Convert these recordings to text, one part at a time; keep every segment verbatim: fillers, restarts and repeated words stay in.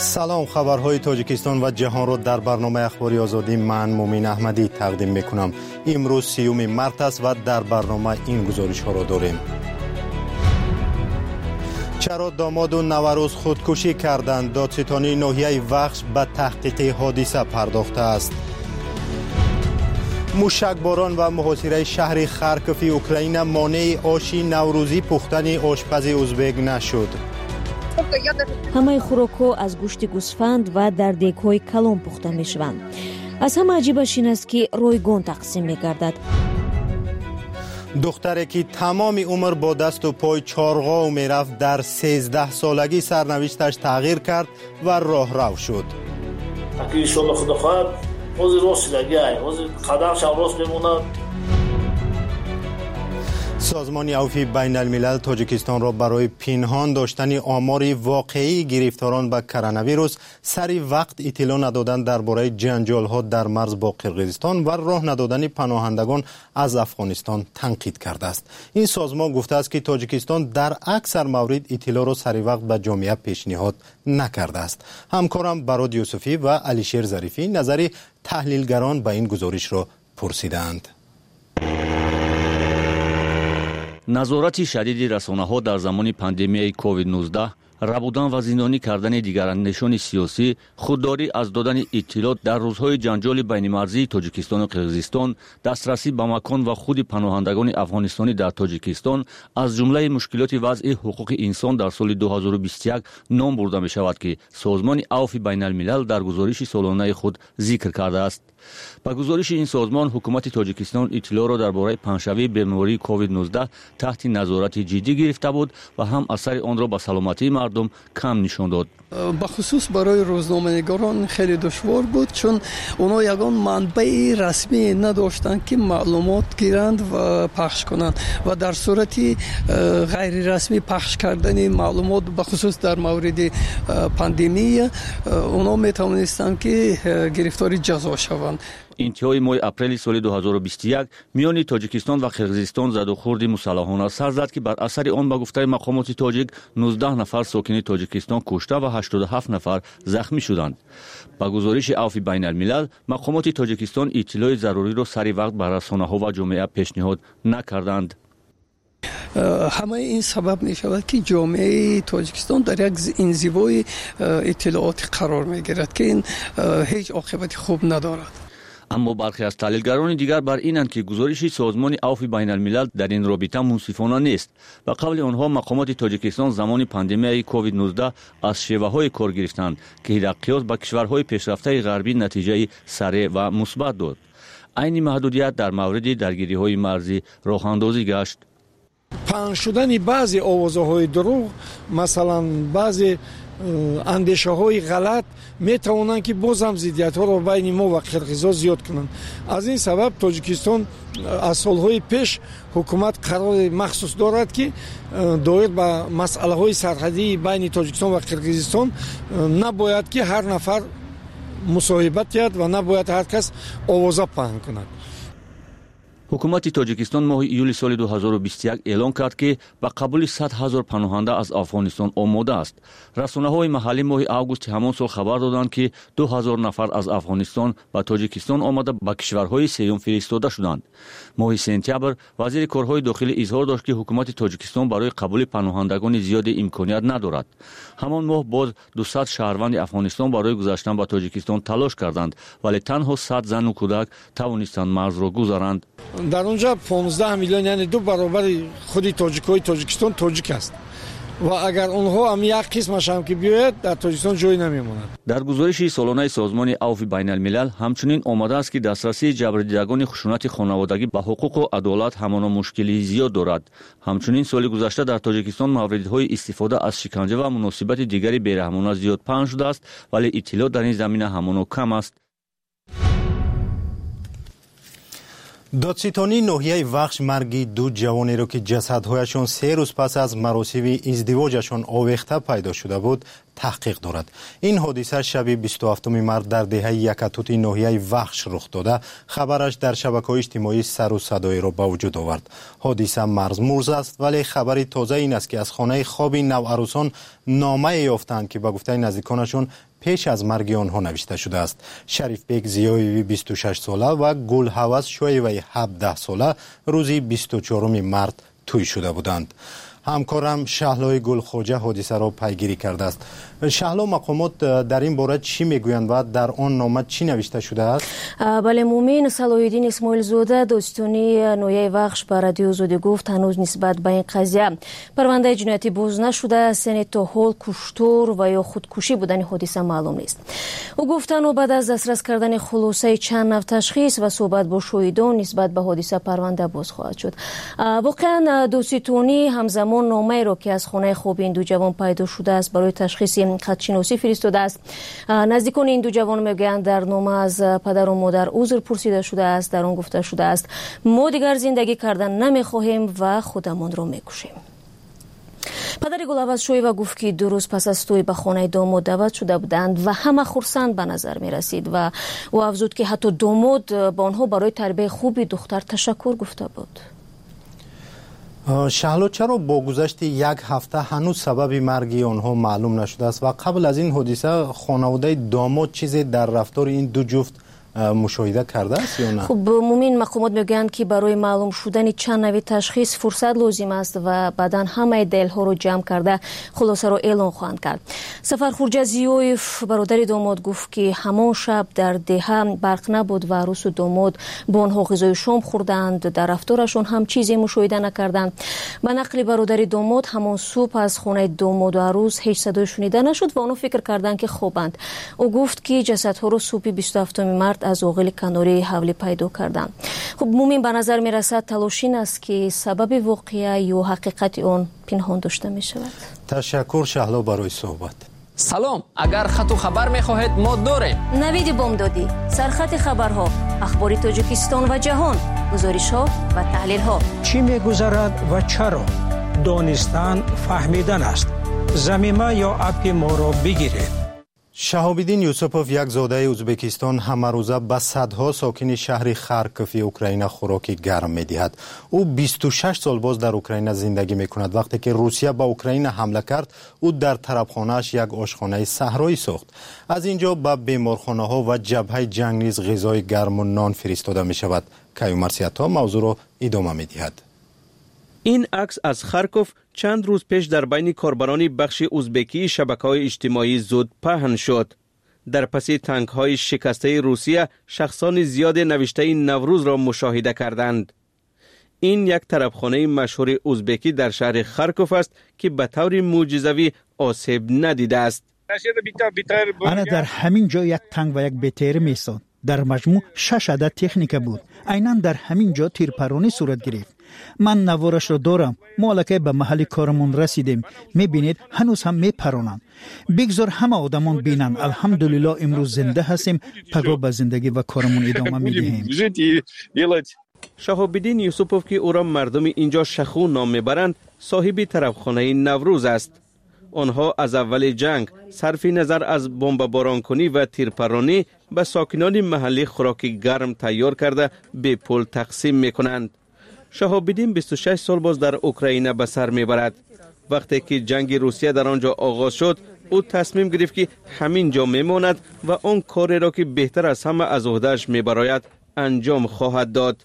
سلام، خبرهای تاجیکستان و جهان را در برنامه اخباری آزادی من مومین احمدی تقدیم میکنم. امروز سیوم مارس است و در برنامه این گزارش ها را داریم. چرا داماد و نوروز خودکشی کردند؟ دادستانی ناحیه وخش به تحقیق حادثه پرداخته است. موشکباران و محاصره شهر خارکوف اوکراین مانع آشی نوروزی پختن آشپز ازبک نشد. همه خوراک‌ها از گوشت گوسفند و در دیگ‌های کلان پخته می‌شوند. از همه عجیبش این است که رایگان تقسیم می‌گردد. دختری که تمام عمر با دست و پای چارغا می‌رفت در سیزده سالگی سرنوشتش تغییر کرد و راهرو شد. اگه ایشالله خدا خواهد وزیر راست شدگی های وزیر قدمش هم راست بموند. سازمان عفو بین الملل تاجیکستان را برای پنهان داشتن آمار واقعی گرفتاران به کرونا ویروس سری وقت اطلاع ندادن درباره جنجال‌ها در مرز با قرقیزستان و راه ندادن پناهندگان از افغانستان تنقید کرده است. این سازمان گفته است که تاجیکستان در اکثر موارد اطلاع را سری وقت به جامعه پیشنهاد نکرده است. همکارم براد یوسفی و علیشیر ظریفی نظری تحلیلگران به این گزارش را پرسیدند. назорати шадиди расонаҳо дар замони пандемияи ковид нуздаҳ рабудан ва зиндонӣ кардани дигарандешони сиёсӣ, худдорӣ аз додани иттилоъ дар рӯзҳои ҷанҷоли байнимарзии Тоҷикистону Қирғизистон, дастрасӣ ба макон ва худи паноҳандагони афғонистонӣ дар Тоҷикистон аз ҷумлаи мушкилоти вазъи ҳуқуқи инсон дар соли дуҳазору бисту як ном бурда мешавад, ки Созмони Авфи Байналмилал дар гузориши солонаи худ зикр кардааст. ба гузориши ин созмон, ҳукумати Тоҷикистон иттилоъро дар бораи паҳншавии бемории ковид нуздаҳ таҳти назорати ҷиддӣ гирифта буд ва ҳам асари онро ба саломатии мардум кам нишон дод. бахусус барои рӯзноманигорон хеле душвор буд, чун онҳо ягон манбаи расмӣ надоштанд ки маълумот гиранд ва пахш конанд ва дар сурати ғайрирасмӣ пахш кардани маълумот бахусус дар мавриди пандемия онҳо метавонистанд ки гирифтори ҷазо шаванд. интиҳои моҳи апрели соли дуҳазору бисту як миёни Тоҷикистон ва Қирғизистон задухурди мусаллаҳона сар зад, ки бар асари он ба гуфтаи мақомоти тоҷик нуздаҳ нафар сокини Тоҷикистон кушта ва ҳаштоду ҳафт нафар захмӣ шуданд. ба гузориши Авфи Байналмилал, мақомоти Тоҷикистон иттилои заруриро сари вақт ба расонаҳо ва ҷомеа пешниҳод накарданд. ҳамаи ин сабаб мешавад ки ҷомеаи Тоҷикистон дар як инзивои иттилоотӣ қарор мегирад, ки ин ҳеҷ оқибати хуб надорад. аммо бархе аз таҳлилгарони дигар бар инанд, ки гузориши созмони Авфи Байналмилал дар ин робита мунсифона нест. ба қавли онҳо, мақомоти Тоҷикистон замони пандемияи ковид нуздаҳ аз шеваҳое кор гирифтанд, ки дар қиёс ба кишварҳои пешрафтаи ғарбӣ натиҷаи сареъ ва мусбат дод. айни маҳдудият дар мавриди даргириҳои марзӣ роҳандозӣ гашт. паҳн шудани баъзе овозаҳои дурӯғ, масалан баъзе андешаҳои ғалат метавонанд ки боз ҳам зиддиятҳоро байни мо ва қирғизҳо зиёд кунанд. аз ин сабаб Тоҷикистон аз солҳои пеш ҳукумат қарори махсус дорад, ки доир ба масъалаҳои сарҳадии байни Тоҷикистон ва Қирғизистон набояд ки ҳар нафар мусоҳибат диҳад ва набояд ҳар кас овоза паҳн кунад. ҳукумати Тоҷикистон моҳи июли соли дуҳазору бисту як эълон кард, ки ба қабули сад ҳазор паноҳанда аз Афғонистон омода аст. расонаҳои маҳаллӣ моҳи августи ҳамон сол хабар доданд, ки ду ҳазор нафар аз Афғонистон ба Тоҷикистон омада ба кишварҳои сеюм фиристода шуданд. моҳи сентябр вазири корҳои дохилӣ изҳор дошт, ки ҳукумати Тоҷикистон барои қабули паноҳандагони зиёде имконият надорад. ҳамон моҳ боз дусад шаҳрванди Афғонистон барои гузаштан ба Тоҷикистон талош карданд, вале танҳо сад зану кӯдак тавонистанд марзро гузаранд. дар онҷа понздаҳ миллион, яъне ду баробари худи тоҷикҳои Тоҷикистон тоҷик аст ва агар онҳо ҳам як қисмаш ҳам ки биёяд, дар Тоҷикистон ҷой намемонад. дар гузориши солонаи созмони Авфи Байналмилал ҳамчунин омадааст, ки дастрасии ҷабрдидагони хушунати хонаводагӣ ба ҳуқуқу адолат ҳамона мушкилии зиёд дорад. ҳамчунин соли гузашта дар Тоҷикистон мавридҳои истифода аз шиканҷа ва муносибати дигари бераҳмона зиёд паҳн шудааст, вале иттилоъ дар ин замина ҳамоно кам аст. دادستانی ناحیه وخش مرگ دو جوانی را که جسدهایشان سه روز پس از مراسم ازدواجشان آویخته پیدا شده بود تحقیق دارد. این حادثه شب بیست و هفتم مارس در دهه یکاتوت ناحیه وخش رخ داده. خبرش در شبکه‌های اجتماعی سر و صدای را به وجود آورد. حادثه مرزمرز است، ولی خبری تازه این است که از خانه خواب نوعروسان نامه یافتند که به گفته نزدیکانشون پیش از مرگ آنها نوشته شده است. شریف بیگ زیایوی بیست و شش ساله و گل هوس شایوی هفده ساله روزی بیست و چهارم مارس توی شده بودند. همکارم شهلا گلخوجه حادثه را پیگیری کرده است. شهلا، مقامات در این باره چی میگویند و در آن نامه چی نوشته شده است؟ بله، مومن صلاح‌الدین اسماعیل زاده داستانی نویه وخش به رادیو زاده گفت هنوز نسبت به این قضیه پرونده جنایتی باز نشده، سن تا حال کشتار و یا خودکشی بودن حادثه معلوم نیست. او گفت انو بعد از دسترس کردن خلاصه چند نوع تشخیص و صحبت با شاهدان نسبت به حادثه پرونده باز خواهد شد. واقعا دوستانی همزمان نامه را که از خانه خواب این دو جوان پیدا شده است برای تشخیص خط‌شناسی فرستاده است. نزدیکان این دو جوان میگویند در نامه از پدر و مادر عذر پرسیده شده است. در آن گفته شده است ما دیگر زندگی کردن نمیخواهیم و خودمان را میکشیم. پدر گل‌عوض شایوه گفت که دو روز پس از توی به خانه داماد دعوت شده بودند و همه خرسند به نظر می رسید و او افزود که حتی داماد با آنها برای تربیت خوبی دختر تشکر گفته بود. شهلا، چرا با گذشت یک هفته هنوز سبب مرگ آنها معلوم نشده است و قبل از این حادثه خانواده داماد چیزی در رفتار این دو جفت مشاهده کرده است یا نه؟ خب مومن مقامات میگویند که برای معلوم شدن چند نوع تشخیص فرصت لازم است و بعداً همه دلیل ها رو جمع کرده خلاصه رو اعلام خواهند کرد. سفرخورجه زیویف برادر داماد گفت که همان شب در دهه برق نبود و عروس و داماد با آنها غذای شام خوردند، در رفتارشون هم چیزی مشاهده نکردند. به نقل برادر داماد همان صبح از خانه داماد و عروس هیچ صدای شنیده نشد و آنها فکر کردند که خوابند. او گفت که جسدها رو صبح بیست و هفتم مارس از اوغل کناری حولی پیدا کردند. خب مومن به نظر می رسد تلاش این است که سبب واقعه یا حقیقت آن پنهان داشته می شود. تشکر شهلا برای صحبت. سلام، اگر خط و خبر می خواهید ما داریم. نوید بامدادی، سرخط خبرها، اخبار تاجیکستان و جهان، گزارش ها و تحلیل ها. چی می گذرد و چرا؟ دانستن فهمیدن است. زمینه یا اپ ما را بگیرید. شهاب‌الدین یوسپوف، یک زاده ازبکستان، همه روزه به صدها ساکن شهر خارکوف اوکراین خوراک گرم می‌دهد. او بیست و شش سال باز در اوکراین زندگی می‌کند. وقتی که روسیه به اوکراین حمله کرد، او در طرفخانه‌اش یک آشخانه صحرایی ساخت. از اینجا به بیمارخانه‌ها و جبهه جنگ نیز غذای گرم و نان فرستاده می‌شود. کیومرسیتا موضوع را ادامه می‌دهد. این عکس از خارکوف چند روز پیش در بین کاربران بخش ازبکی شبکه‌های اجتماعی زود پهن شد. در پس تانک‌های شکسته روسیه شخصان زیاد نوشته نوروز را مشاهده کردند. این یک طرفخانه مشهور ازبکی در شهر خارکوف است که به طور معجزه‌ای آسیب ندیده است. آن در همین جا یک تانک و یک بتر می‌ایستاد. در مجموع شش عدد تکنیک بود. عیناً در همین جا تیرپرانی صورت گرفت. من نوارش را دارم. مالکه به محل کارمون رسیدیم. میبینید هنوز هم میپرانند. بگذار همه آدمان بینن. الحمدلله امروز زنده هستیم. پگاه به زندگی و کارمون ادامه میدهیم. شهاب‌الدین یوسپوف که او را مردم اینجا شخو نام میبرند، صاحب طرفخانه نوروز است. آنها از اول جنگ صرف نظر از بمباران کنی و تیرپرانی به ساکنان محلی خوراک گرم تیار کرده به پول تقسیم میکنند. شهاب‌الدین بیست و شش سال باز در اوکراین به سر میبرد. وقتی که جنگ روسیه در آنجا آغاز شد، او تصمیم گرفت که همین جا میماند و آن کاری را که بهتر از همه از عهده‌اش میبراید انجام خواهد داد.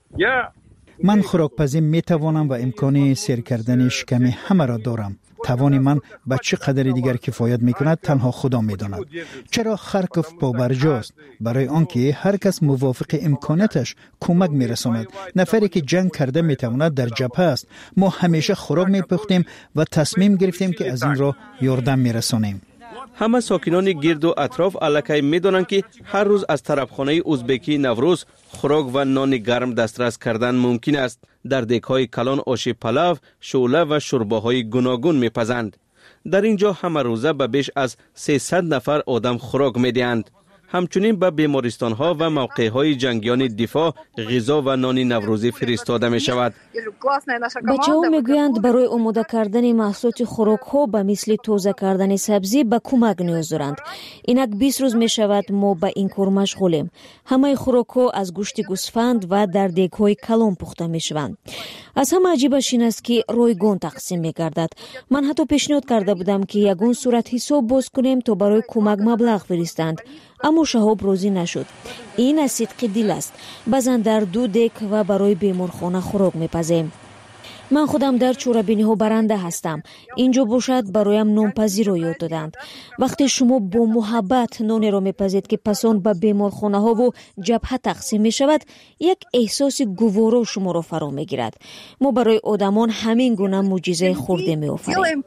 من خوراکپزی میتوانم و امکان سیر کردن شکم همه را دارم. توان من به چه قدر دیگر کفایت میکند تنها خدا میداند. چرا خارکوف پابرجاست؟ برای آنکه هر کس موافق امکاناتش کمک میرساند. نفری که جنگ کرده میتواند در جبهه است. ما همیشه خوراک میپختیم و تصمیم گرفتیم که از این را یاردم میرسانیم. همه ساکنان گرد و اطراف الکی میدانند که هر روز از طرفخانه ازبکی نوروز خوراک و نان گرم دسترس کردن ممکن است. در دک‌های کلان آش پلاو، شعله و شورباهای گوناگون میپزند. در اینجا همه روزه به بیش از سیصد نفر آدم خوراک میدهند. همچنین به بیمارستان‌ها و موقع‌های جنگیان دفاع غذا و نان نوروزی فرستاده می‌شود. بچه‌ها میگویند برای آماده کردن محصولات خوراک‌ها به مثل تازه کردن سبزی به کمک نیاز دارند. اینک بیست روز می‌شود ما به این کار مشغولیم. همه خوراک‌ها از گوشت گوسفند و در دیگ‌های کلان پخته می‌شوند. از همه عجیبش این است که رایگان تقسیم می‌گردد. من حتی پیشنهاد کرده بودم که یگان صورت حساب باز کنیم تا برای کمک مبلغ فرستند، اما شهاب راضی نشد. این از صدق دل است. بعضا در دو دک و برای بیمارخانه خوراک میپزیم. من خودم در چوربینی ها برنده هستم. اینجا باشد برایم نانپزی را یاد دادند. وقتی شما با محبت نانی را میپزید که پسان به بیمارخانه ها و جبهه تقسیم می شود، یک احساس گوارا شما را فرا میگیرد. ما برای آدمان همین گونه معجزه خورده می آفریم.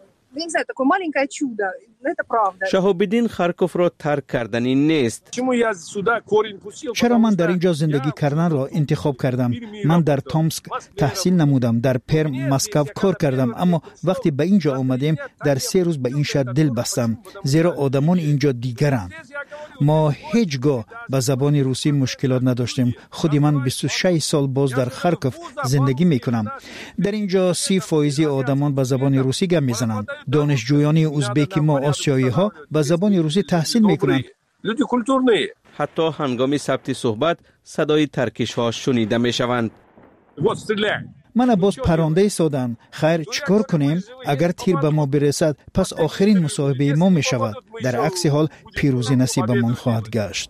شهاب الدین خارکوف را ترک کردنی نیست. چرا من در اینجا زندگی کردن را انتخاب کردم؟ من در تومسک تحصیل نمودم، در پرم مسکو کار کردم، اما وقتی به اینجا آمدیم در سه روز به این شهر دل بستم، زیرا آدمان اینجا دیگرند. ما هیچگاه به زبان روسی مشکلات نداشتیم. خودی من بیست و شش سال باز در خارکوف زندگی میکنم. در اینجا سی فایزی آدمان به زبان روسی گپ میزنند. دانشجویان ازبک ما آسیایی ها به زبان روسی تحصیل میکنند. حتی هنگام ثبت صحبت صدای ترکش ها شنیده میشوند. من باز پرانده سادن. خیر چیکار کنیم؟ اگر تیر به ما برسد پس آخرین مصاحبه ما می شود. در عکس حال پیروزی نصیب من خواهد گشت.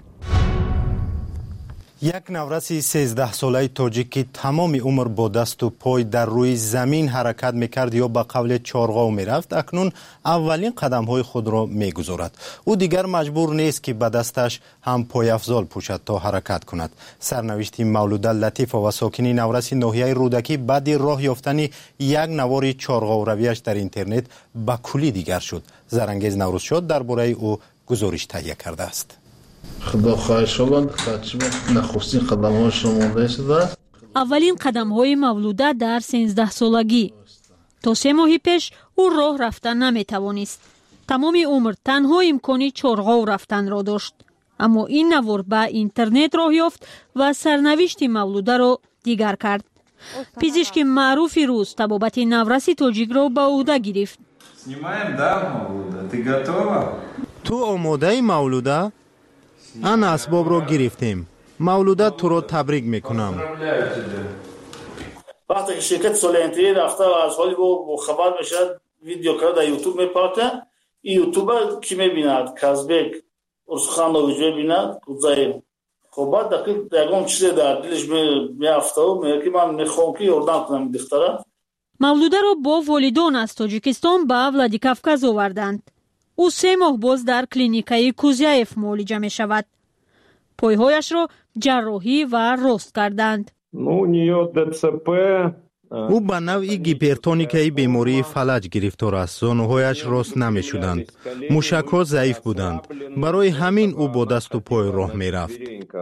یک نورسی سیزده ساله تاجیک که تمام عمر با دست و پای در روی زمین حرکت میکرد یا به قول چارغاو میرفت، اکنون اولین قدم های خود را میگذارد. او دیگر مجبور نیست که به دستش هم پای افزال پوشد تا حرکت کند. سرنوشت مولوده لطیفه و ساکنی نورسی ناحیه رودکی بعد راه یافتن یک نوار چارغاو رویش در اینترنت به کلی دیگر شد. زرانگیز نوروزشاد درباره او گزارش تهیه کرده است. خدا خواهش باد خدمت نخستین قدم های شما شده. اولین قدم های مولوده در سیزده سالگی. تا سه ماه پیش او راه رفتن نمی توانست. تمام عمر تنها امکانی چارغاو رفتن را داشت. اما این نوار به اینترنت راه یافت و سرنوشت مولوده را دیگر کرد. پزشک معروف روز طبابت نورسی تاجیک را به عهده گرفت. تو آماده مولوده؟ آن اسباب رو گرفتیم. مولوده تو رو تبریک میکنم. وقتی که شرکت سولنتی رفته و از حالی با خبر میشه ویدیو کرده در یوتیوب میپاته، این یوتیوبر کی میبیند؟ کازبک ارسخانوویچ میبیند کودزایم. خب بعد دقیق یکم چیزی در دلش میافته و میگه که من میخوام که یاردم کنم دختره. مولوده را با والدان از تاجیکستان به ولادیکافکاز آوردند. او سه ماه باز در کلینیکای کوزیایف معالجه می شود. پایهایش را جراحی و رست کردند. او به نوعی گیپرتونیکای بیماری فلج گرفتار است. زانوهایش راست نمی شدند. موشک‌ها ضعیف بودند. برای همین او با دست و پای راه می رفت.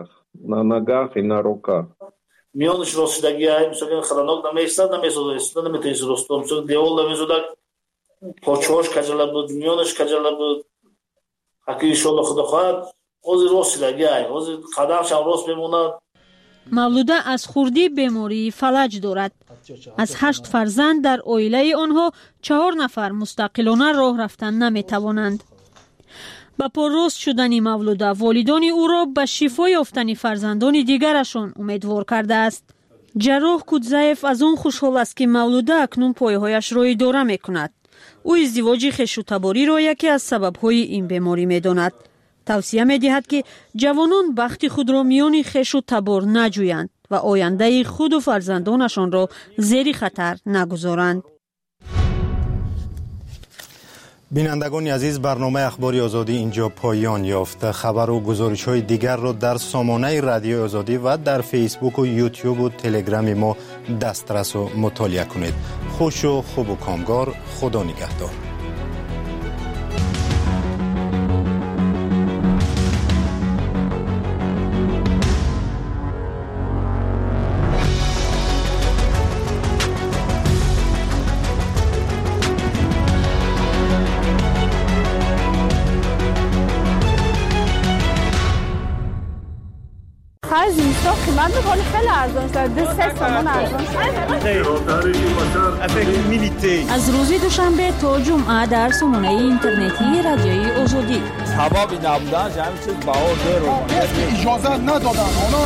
میانش رسیدگی های مثلا خلانок نمیستاد نمیسود استاد نمیتونست رستم مثلا دیوال نمیزود پاچه‌اش کجلا بود میانش کجلا بود حقیقی انشالله خدا خواهد اوز رسیدگی های اوز قدمش هم راست بموند. مولوده از خوردی بیماری فلج دارد. از هشت فرزند در عائله آنها چهار نفر مستقلانه راه رفتن نمیتوانند. با پررست شدن مولوده والدان او را به شفای یافتن فرزندان دیگرشان امیدوار کرده است. جراح کودزایف از آن خوشحال است که مولوده اکنون پایهایش را اداره میکند. او ازدواج خویش و تباری را یکی از سببهای این بیماری میداند. توصیه میدهد که جوانان بخت خود را میان خویش و تبار نجویند و آینده خود و فرزندانشان را زیر خطر نگذارند. بینندگان عزیز، برنامه اخباری آزادی اینجا پایان یافت. خبر و گزارش های دیگر را در سامانه رادیو آزادی و در فیسبوک و یوتیوب و تلگرام ما دسترس و مطالعه کنید. خوش و خوب و کامگار. خدا نگهدار. آخر زمستان قیمت میکنه خیلی ارزان شده سه تومن ارزان شده. از روز دوشنبه تا جمعه در سامانه اینترنتی رادیوی آزادی حبابی نبودن همین چیز بها زیر اجازه ندادن اونا.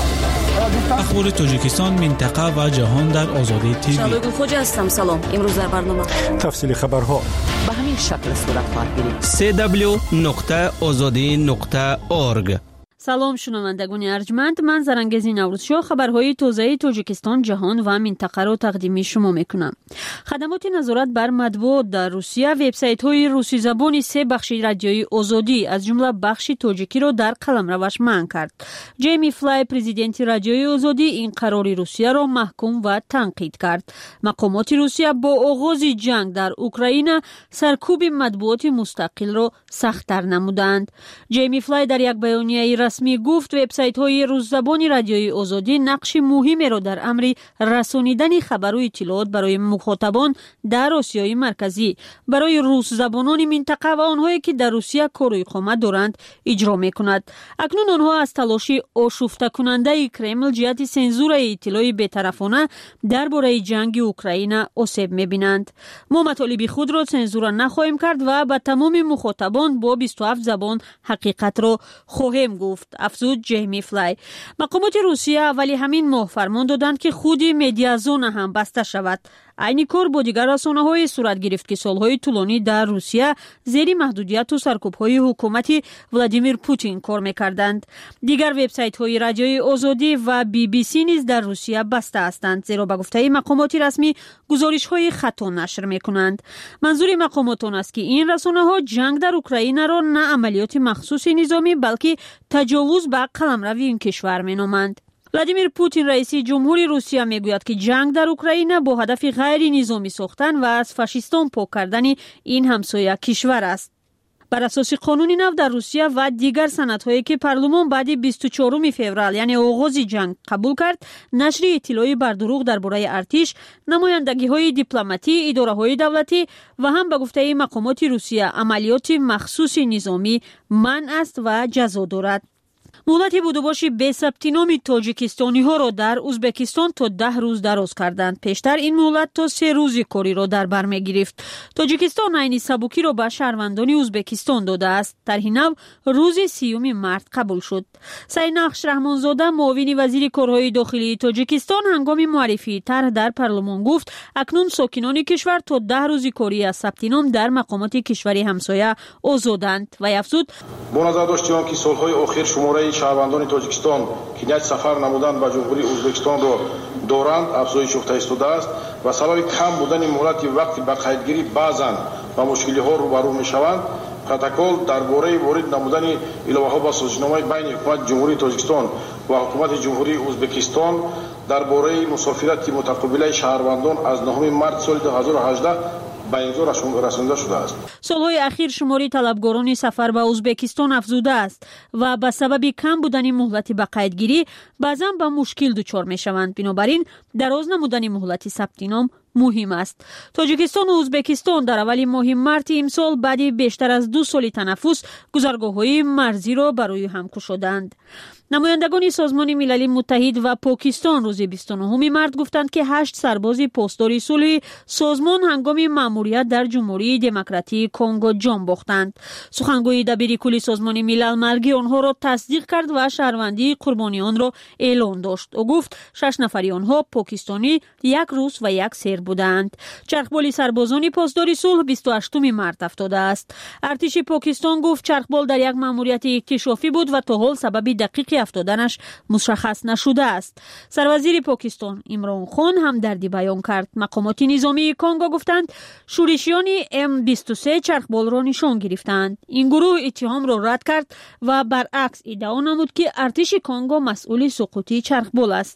اخبار تاجیکستان، منطقه و جهان در آزادی تیوی. شادو خوجا هستم. سلام. امروز در برنامه تفصیل خبرها به همین شکل صورت خواهد گرفت. سه دبلیو نقطه آزادی نقطه اورگ. سلام شنوندگان ارجمند، من زرنگزی نوروزشاه خبرهای تازه تاجیکستان، جهان و منطقه را تقدیم شما میکنم. خدمات نظارت بر مطبوعات در روسیه وبسایت های روسی زبان سه بخش رادیویی آزادی از جمله بخش تاجیکی را در قلمروش منع کرد. جیمی فلای پرزیدنت رادیوی آزادی این قرار روسیه را محکوم و تنقید کرد. مقامات روسیه با آغاز جنگ در اوکراین سرکوب مطبوعات مستقل را سخت‌تر نمودند. جیمی فلای در یک بیانیه رسمی گفت وبسایت های روززبان رادیوی آزادی نقش مهمی را در امر رسانیدن خبر و اطلاعات برای مخاطبان در آسیای مرکزی برای روس زبانان منطقه و آنهایی که در روسیه کار و اقامت دارند اجرا می‌کند. اکنون آنها از تلاش آشفته کننده کرمل جهت سانسور اطلاع بی‌طرفانه درباره جنگ اوکراین آسیب می‌بینند. ما مطالب خود را سانسور نخواهیم کرد و به تمام مخاطبان با بیست و هفت زبان حقیقت را خواهیم گفت، افزود جیمی فلای. مقامات روسیه اولی همین ماه فرمان دادند که خود مدیا زون هم بسته شود. عین کار با دیگر رسانه‌های صورت گرفت که سالهای طولانی در روسیه زیر محدودیت و سرکوب‌های حکومت ولادیمیر پوتین کار می‌کردند. دیگر وبسایت‌های رادیوی آزادی و بی بی سی نیز در روسیه بسته هستند، زیرا به گفته مقامات رسمی گزارش‌های خطا نشر می‌کنند. منظور مقامات آن است که این رسانه‌ها جنگ در اوکراین را نه عملیات مخصوص نظامی بلکه تجاوز به قلمرو این کشور می‌نامند. ولادیمیر پوتین رئیس جمهوری روسیه میگوید که جنگ در اوکراین با هدف غیر نظامی ساختن و از فاشیستان پاک کردن این همسایه کشور است. بر اساس قانون نو در روسیه و دیگر سندهایی که پارلمان بعد بیست و چهارم فوریه یعنی آغاز جنگ قبول کرد، نشر اطلاعی بر دروغ درباره ارتش، نمایندگی‌های دیپلماتی، اداره‌های دولتی و هم به گفته مقامات روسیه عملیات مخصوص نظامی منع است و جزا دارد. مهلت بودوباش به ثبت نام تاجیکستانی ها را در ازبکستان تا ده روز دراز کردند. پیشتر این مهلت تا سه روز کاری را در بر می گرفت. تاجیکستان عین سبوکی را به شهروندان ازبکستان داده است. در این نو روز سیوم مارس قبول شد. سینخش رحمانزاده معاون وزیر کارهای داخلی تاجیکستان هنگام معرفی طرح در پارلمان گفت اکنون ساکنان کشور تا ده روز کاری از ثبت نام در مقامات کشوری همسایه آزادند و افزود با نظر داشته آنکه سالهای اخیر شماره شهروندان تاجیکستان که نیت سفر نمودند و جمهوری ازبکستان را دارند افزایش یافته ایستاده است و سبب کم بودن مهلت وقتی به قیدگیری بعضاً با مشکل‌ها روبرو می‌شوند، پروتکل درباره وارد نمودن علاوه‌ها با سازش‌نامه بین حکومت جمهوری تاجیکستان و حکومت جمهوری ازبکستان درباره مسافرت متقابل شهروندان از نهم مارس سال دو هزار و هجده به امضا رسانده شده است. سالهای اخیر شماری طلبگاران سفر به ازبکستان افزوده است و به سبب کم بودن مهلت به قیدگیری بعضا به مشکل دچار می شوند. بنابراین دراز نمودن مهلت ثبت نام مهم است. تاجیکستان و ازبکستان در اول ماه مارس امسال بعد بیشتر از دو سال تنفس گذرگاه‌های مرزی را برای هم گشودند. نمایندگان سازمان ملل متحد و پاکستان روز بیست و نه مارس گفتند که هشت سرباز پاسدار صلح سازمان هنگام مأموریت در جمهوری دموکراتیک کنگو جان باختند. سخنگوی دبیرکل سازمان ملل مرگ آنها را تصدیق کرد و شهروندی قربانیان را اعلان داشت. او گفت شش نفر آنها پاکستانی، یک روس و یک سر بودند. چرخبال سربازان پاسدار صلح بیست و هشتم مارس افتاده است. ارتش پاکستان گفت چرخبال در یک مأموریت اکتشافی بود و تا حال سبب دقیق افتادنش مشخص نشده است. سروزیر پاکستان عمران خان هم دردی بیان کرد. مقامات نظامی کنگو گفتند شورشیان ام بیست و سه چرخبال را نشان گرفتند. این گروه اتهام را رد کرد و برعکس ادعا نمود که ارتش کنگو مسئول سقوط چرخبال است.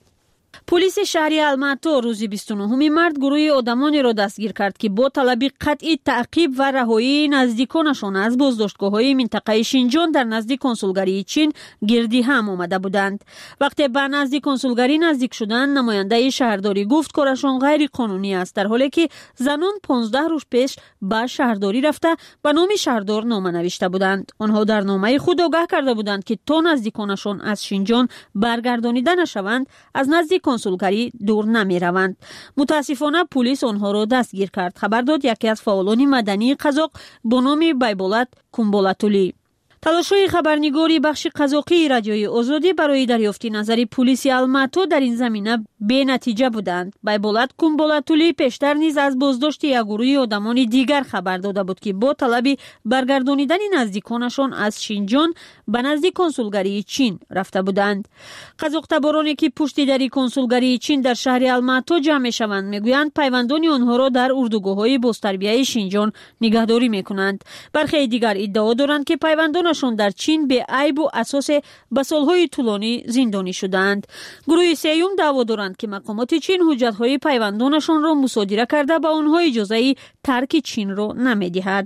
پلیس شهری الماتو روز بیست و نه مرد گروهی آدمانی را دستگیر کرد که با طلب قطعی تعقیب و رهایی نزدیکانشان از بازداشتگاه‌های منطقه شینجان در نزدیک کنسولگری چین گردی هم آمده بودند. وقتی به نزدیک کنسولگری نزدیک شدند، نماینده شهرداری گفت کارشان غیر قانونی است، در حالی که زنان پانزده روز پیش به شهرداری رفته به نام شهردار نامه نوشته بودند. آنها در نامه خود آگاه کرده بودند که تا نزدیکانشان از شینجان برگردانیده نشوند، از نزدیک کنسولگری دور نمی روند. متاسفانه پلیس آنها را دستگیر کرد. خبر داد یکی از فعالان مدنی قزاق با نام بیبولات کومبولاتولی. تلاش‌های خبرنگاری بخش قزاقی رادیوی آزادی برای دریافت نظر پلیس الماتو در این زمینه بی نتیجه بودند. بیبولات کومبولاتولی پیشتر نیز از بازداشت یک گروه آدمان دیگر خبر داده بود که با طلب برگردانیدن نزدیکانشان از شینجان به نزدیک کنسولگری چین رفته بودند. قزاق تبارانی که پشت در کنسولگری چین در شهر الماتو جمع شوند میگویند پیوندان آنها را در اردوگاه‌های بازتربیه شینجان نگهداری میکنند. برخی دیگر ادعا دارند که پیوندان شون در چین به عیب و اساس به سالهای طولانی زندانی شدند. گروه سیوم دعوا دارند که مقامات چین حجت‌های پیوندانشان را مصادره کرده به آنها اجازه ترک چین را نمی‌دهد.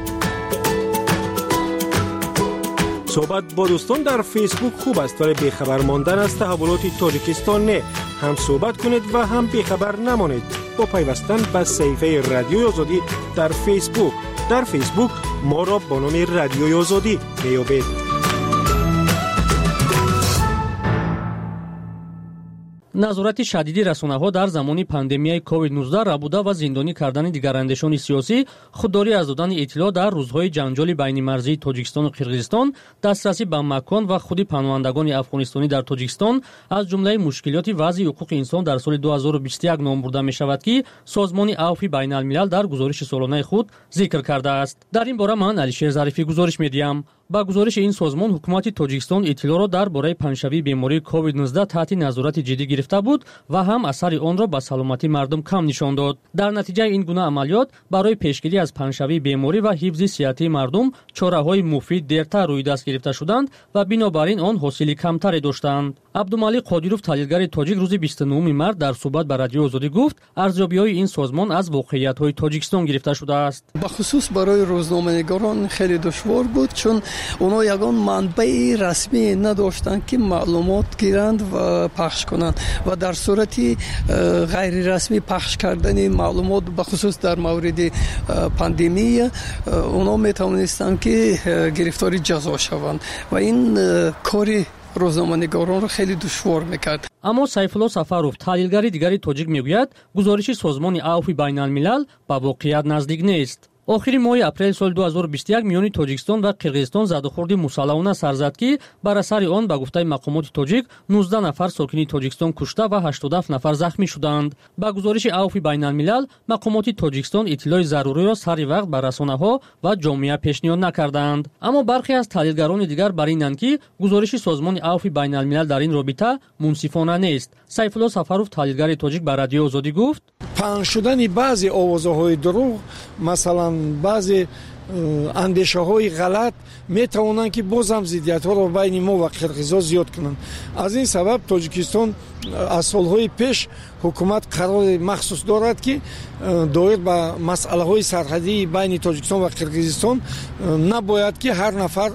صحبت با دوستان در فیسبوک خوب است، ولی بیخبر ماندن از تحولات تاجیکستان نه. هم صحبت کنید و هم بیخبر نمانید با پیوستن به صفحه رادیوی آزادی در فیسبوک. در فیسبوک ما را با نام رادیوی آزادی میابید. назорати шадиди расонаҳо дар замони пандемияи ковид нуздаҳ рабуда ва зиндонӣ кардани дигарандешони сиёсӣ, худдорӣ аз додани иттилоъ дар рӯзҳои ҷанҷоли байнимарзии Тоҷикистону Қирғизистон, дастрасӣ ба макон ва худи паноҳандагони афғонистонӣ дар Тоҷикистон аз ҷумлаи мушкилоти вазъи ҳуқуқи инсон дар соли ду ҳазору бисту як ном бурда мешавад, ки Созмони Авфи Байналмилал дар гузориши солонаи худ зикр кардааст. Дар ин бора ман Алишер Зарифӣ гузориш медиҳам. با گزارش این سازمان حکومت تاجیکستان اطلاع را درباره پنجشنبه بیماری کووید نوزده تحت نظارت جدی گرفته بود و هم اثر آن را به سلامتی مردم کم نشان داد. در نتیجه این گونه عملیات برای پیشگیری از پنجشنبه بیماری و حفظ صحت مردم چاره‌های مفید دیرتر روی دست گرفته شدند و بنابراین آن حاصل کمتری داشتند. عبدالمالک قادیروف تحلیلگر تاجیک روز بیست و نه مارس در صحبت با رادیو آزادی گفت ارزیابی‌های این سازمان از واقعیت‌های تاجیکستان گرفته شده است. به خصوص برای روزنامه‌نگاران خیلی دشوار بود، چون اونا یگان منبع رسمی نداشتند که معلومات گیرند و پخش کنند و در صورتی غیر رسمی پخش کردن معلومات به خصوص در مورد پاندمی اونا میتوانستند که گرفتاری جزا شوند و این کاری روزنامه‌نگاران را خیلی دشوار میکرد. اما سیفالله سفروف تحلیلگر دیگری تاجیک میگوید گزارش سازمان عفو بین‌الملل با واقعیت نزدیک نیست. آخری ماه اپریل سال دو هزار و بیست و یک میان تاجیکستان و قرقیزستان زدوخوردی مسلحانه سر زد که بر اثر آن به گفته مقامات تاجیک نوزده نفر ساکنی تاجیکستان کشته و هشتاد و هفت نفر زخمی شدند. با گزارش عفو بین‌الملل مقامات تاجیکستان اطلاع ضروری را سر وقت به رسانه‌ها و جامعه پیشنهاد نکردند. اما برخی از تحلیلگران دیگر بر اینند که گزارش سازمان عفو بین‌الملل در این رابطه منصفانه نیست. سیفالله سفروف تحلیلگر تاجیک به رادیو آزادی گفت پخش شدن بعضی آوازهای دروغ، مثلا بعضی اندیشه های غلط میتوانند که بازم ضدیت ها را بین ما و قرقیزها زیاد کنند. از این سبب تاجیکستان از سالهای پیش حکومت قرار مخصوص دارد که دایر به مسئله های سرحدی بین تاجیکستان و قرقیزستان نباید که هر نفر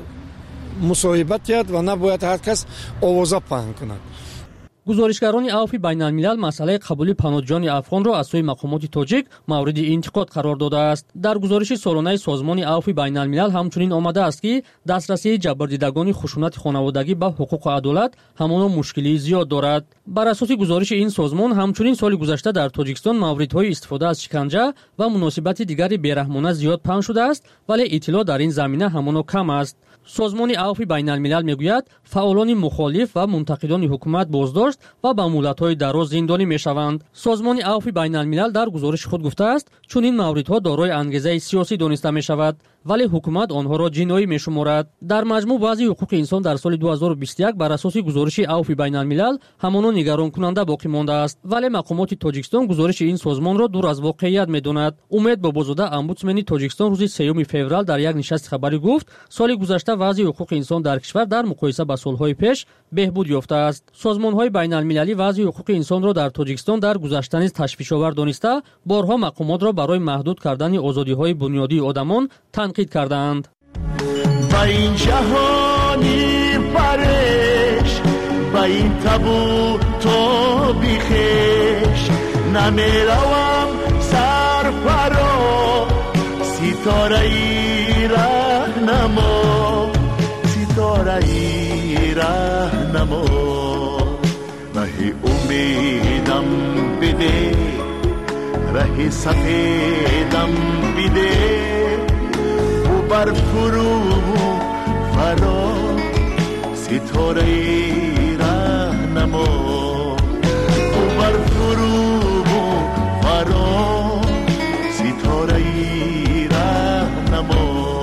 مصاحبت کرد و نباید هر کس آوازه پهن کند. گزارشگران عفو بین‌الملل مسئله قبولی پناهجویان افغان را از سوی مقامات تاجیک مورد انتقاد قرار داده است. در گزارش سالانه سازمان عفو بین‌الملل همچنین آمده است که دسترسی جبردیدگان خشونت خانوادگی به حقوق و عدالت همان مشکلی زیاد دارد. بر اساس گزارش این سازمان همچنین سال گذشته در تاجیکستان موردهای استفاده از شکنجه و مناسبت دیگری بیرحمانه زیاد پنهان شده است، ولی اطلاع در این زمینه همان کم است. سازمان عفو بین‌الملل میگوید فعالان مخالف و منتقدان حکومت بازداشت و به مهلت‌های دراز زندانی میشوند. سازمان عفو بین‌الملل در گزارش خود گفته است چون این موردها دارای انگیزه سیاسی دانسته میشود вале ҳукумат онҳоро ҷиноӣ мешуморад. дар маҷмӯъ баъзи ҳуқуқи инсон дар соли ду ҳазору бисту як бар асоси гузориши авфи байналмилал ҳамоно нигаронкунанда боқӣ мондааст, вале мақомоти Тоҷикистон гузориши ин созмонро дур аз воқеият медонад. Умед Бобозода, омбудсмени Тоҷикистон, рӯзи сеюми феврал дар як нишасти хабарӣ гуфт, соли гузашта вазъи ҳуқуқи инсон дар кишвар дар муқоиса ба солҳои пеш беҳбуд ёфтааст. Созмонҳои байналмилалӣ вазъи ҳуқуқи инсонро дар Тоҷикистон дар гузашта низ ташвишовар дониста, борҳо мақомотро барои маҳдуд кардани озодиҳои бунёдии одамон танқид кардаанд. ба ин ҷаҳони фареш, ба ин табу тоби хеш намеравам сарфаро, ситораи раҳнамо, ситораи раҳнамо, раҳи умедам биде, раҳи сафедам биде, бу бар фурӯ фаро, ситораи раҳнамо, бу бар фурӯ фаро, ситораи раҳнамо.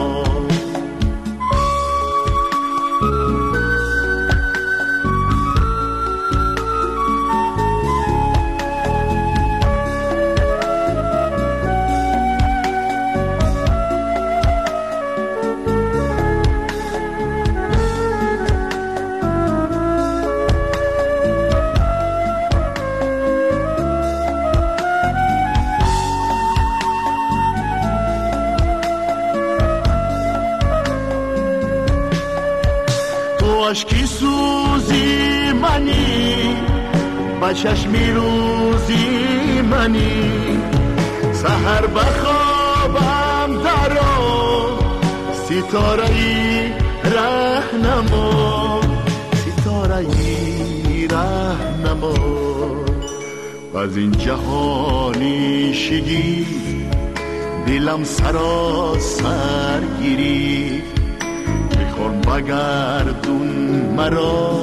اشکی سوزی منی، با چشمی روزی منی، سحر بخوابم درو، ستاره‌ای راهنما، ستاره‌ای راهنما. از این جهانی شگی دلم سراسر گیری، میخوام بگردون مرا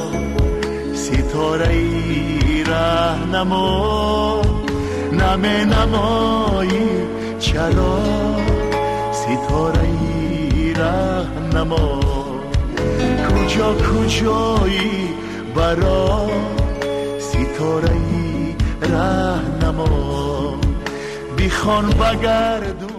ستاره‌ای راهنما، نمه نمایی چرا ستاره‌ای راهنما، کجا کجایی برا ستاره‌ای راهنما، بیخوان بگردون.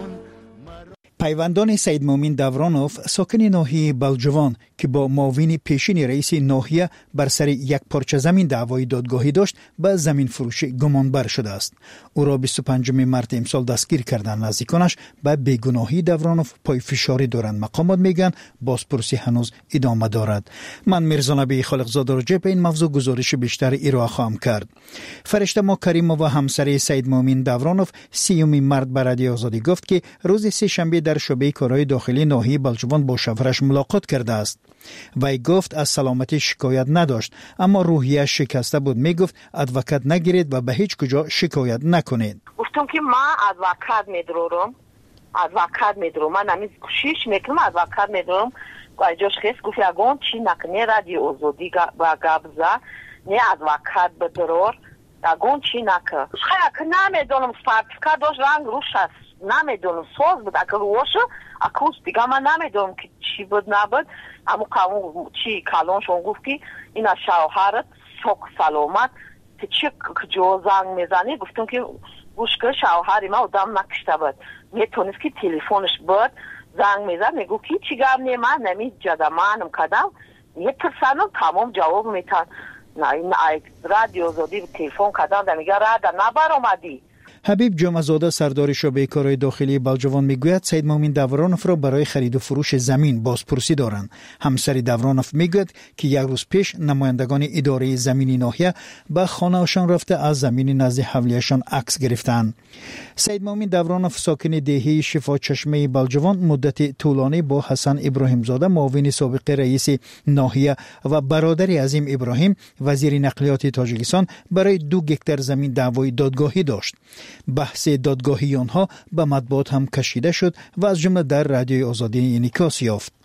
پیوندان سید مومن دورانوف ساکن ناحیه بلجوان که با معاون پیشین رئیس ناحیه بر سر یک پارچه زمین دعوای دادگاهی داشت به زمین فروشی گمانبر شده است. او را بیست و پنجم مارس امسال دستگیر کردند. نزدیکانش به بیگناهی دورانوف پای فشاری دارند. مقامات میگن بازپرسی هنوز ادامه دارد. من میرزا نبی خالقزاده راجع به این موضوع گزارش بیشتر ارائه خواهم کرد. فرشته ما کریمووا همسر سید مومن دورانوف سیوم مارس به رادیو آزادی گفت که روز سه شنبه در شعبه کارهای داخلی ناحیه بلجوان با شوهرش ملاقات کرده است. وی گفت از سلامتی شکایت نداشت، اما روحیه شکسته بود. می گفت ادوکات نگیرید و به هیچ کجا شکایت نکنید. گفتم که من ادوکات میدارم، ادوکات میدارم، من نمیز کوشش میکنم ادوکات میدارم. گویجوش خیس گفت یگون چی نکنه رادیو آزادی با گابزا نه ادوکات بدرور یگون چی نکن. خیلی نمیدونم سرتیفیکات داشت رنگ روش است. نمیدونم سوز بود اگر روشه اکوس دیگه من نمیدونم که چی بود نبود، اما کامون چی کالون شون گفت که این شوهرت سوک سلامت که چی کجا زنگ میزنی. گفتم که گوش که شوهری ما دم نکشته بود، میتونست که تلفنش بود زنگ میزد میگو که چی گم نی من نمی جدا منم کدام یه پرسانم تمام جواب میتن. نه این رادیو آزادی تلفن کدام دمیگه رادا نبر اومدی. حبیب جمعزاده سردار شعبه کارهای داخلی بلجوان میگوید سید مومن دورانوف را برای خرید و فروش زمین بازپرسی دارند. همسر دورانوف میگوید که یک روز پیش نمایندگان اداره زمینی ناحیه به خانه‌شان رفته از زمین نزد حولیشان عکس گرفتند. سید مومن دورانوف ساکن دهه شفا چشمه بلجوان مدت طولانی با حسن ابراهیم زاده معاون سابق رئیس ناحیه و برادر عظیم ابراهیم وزیر نقلیات تاجیکستان برای دو گکتر زمین دعوای دادگاهی داشت. بحث دادگاهی آنها به مطبوعات هم کشیده شد و از جمله در رادیوی آزادی انعکاس یافت.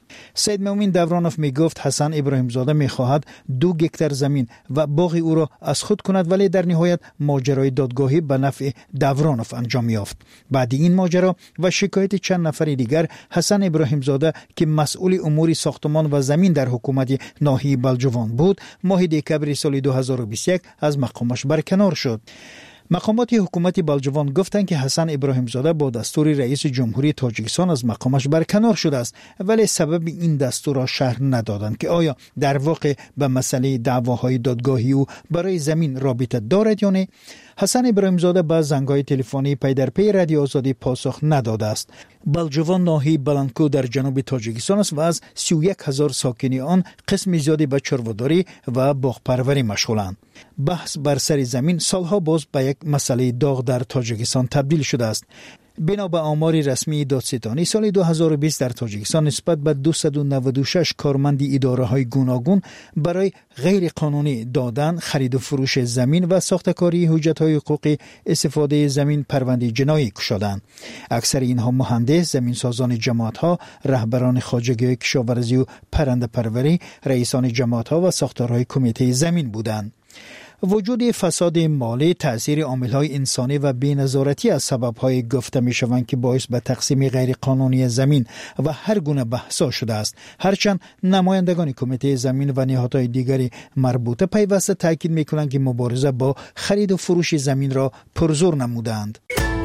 سید مومین دورانوف می گفت حسن ابراهیم زاده می خواهد دو گکتر زمین و باغ او را از خود کند، ولی در نهایت ماجرای دادگاهی به نفع دورانوف انجام یافت. بعد این ماجرا و شکایت چند نفر دیگر، حسن ابراهیم زاده که مسئول امور ساختمان و زمین در حکومت ناحیه بلجوان بود، ماه دکبر سال دو هزار و بیست و یک از مقامش برکنار شد. مقامات حکومت بلجوان گفتند که حسن ابراهیم زاده با دستور رئیس جمهوری تاجیکستان از مقامش برکنار شده است، ولی سبب این دستور را شرح ندادند که آیا در واقع به مسئله دعواهای دادگاهی او برای زمین رابطه دارد یا نه. حسن ابراهیم زاده به زنگ‌های تلفنی پی در پی رادیو آزادی پاسخ نداده است. بلجوان ناحیه بلندکو در جنوب تاجیکستان است و از سی و یک هزار ساکنی آن قسم زیادی به چروه‌داری و باغپروری مشغولند. بحث بر سر زمین سالها باز به یک مسئله داغ در تاجیکستان تبدیل شده است. بنا به آمار رسمی دادستانی سال دو هزار و بیست در تاجیکستان نسبت به دویست و نود و شش کارمند اداره‌های گوناگون برای غیر قانونی دادن، خرید و فروش زمین و ساختکاری حجت‌های حقوقی استفاده زمین پرونده جنایی گشادند. اکثر اینها مهندس، زمینسازان جماعت‌ها، رهبران خواجگی کشاورزی و پرنده پروری، رئیسان جماعت‌ها و ساختارهای کمیته زمین بودند. وجود فساد مالی، تأثیر عامل‌های انسانی و بی‌نظارتی از سبب‌های گفته می‌شوند که باعث به تقسیم غیرقانونی زمین و هر گونه بحثا شده است. هرچند نمایندگان کمیته زمین و نهادهای دیگری مربوطه پیوسته تاکید می‌کنند که مبارزه با خرید و فروش زمین را پرزور نمودند.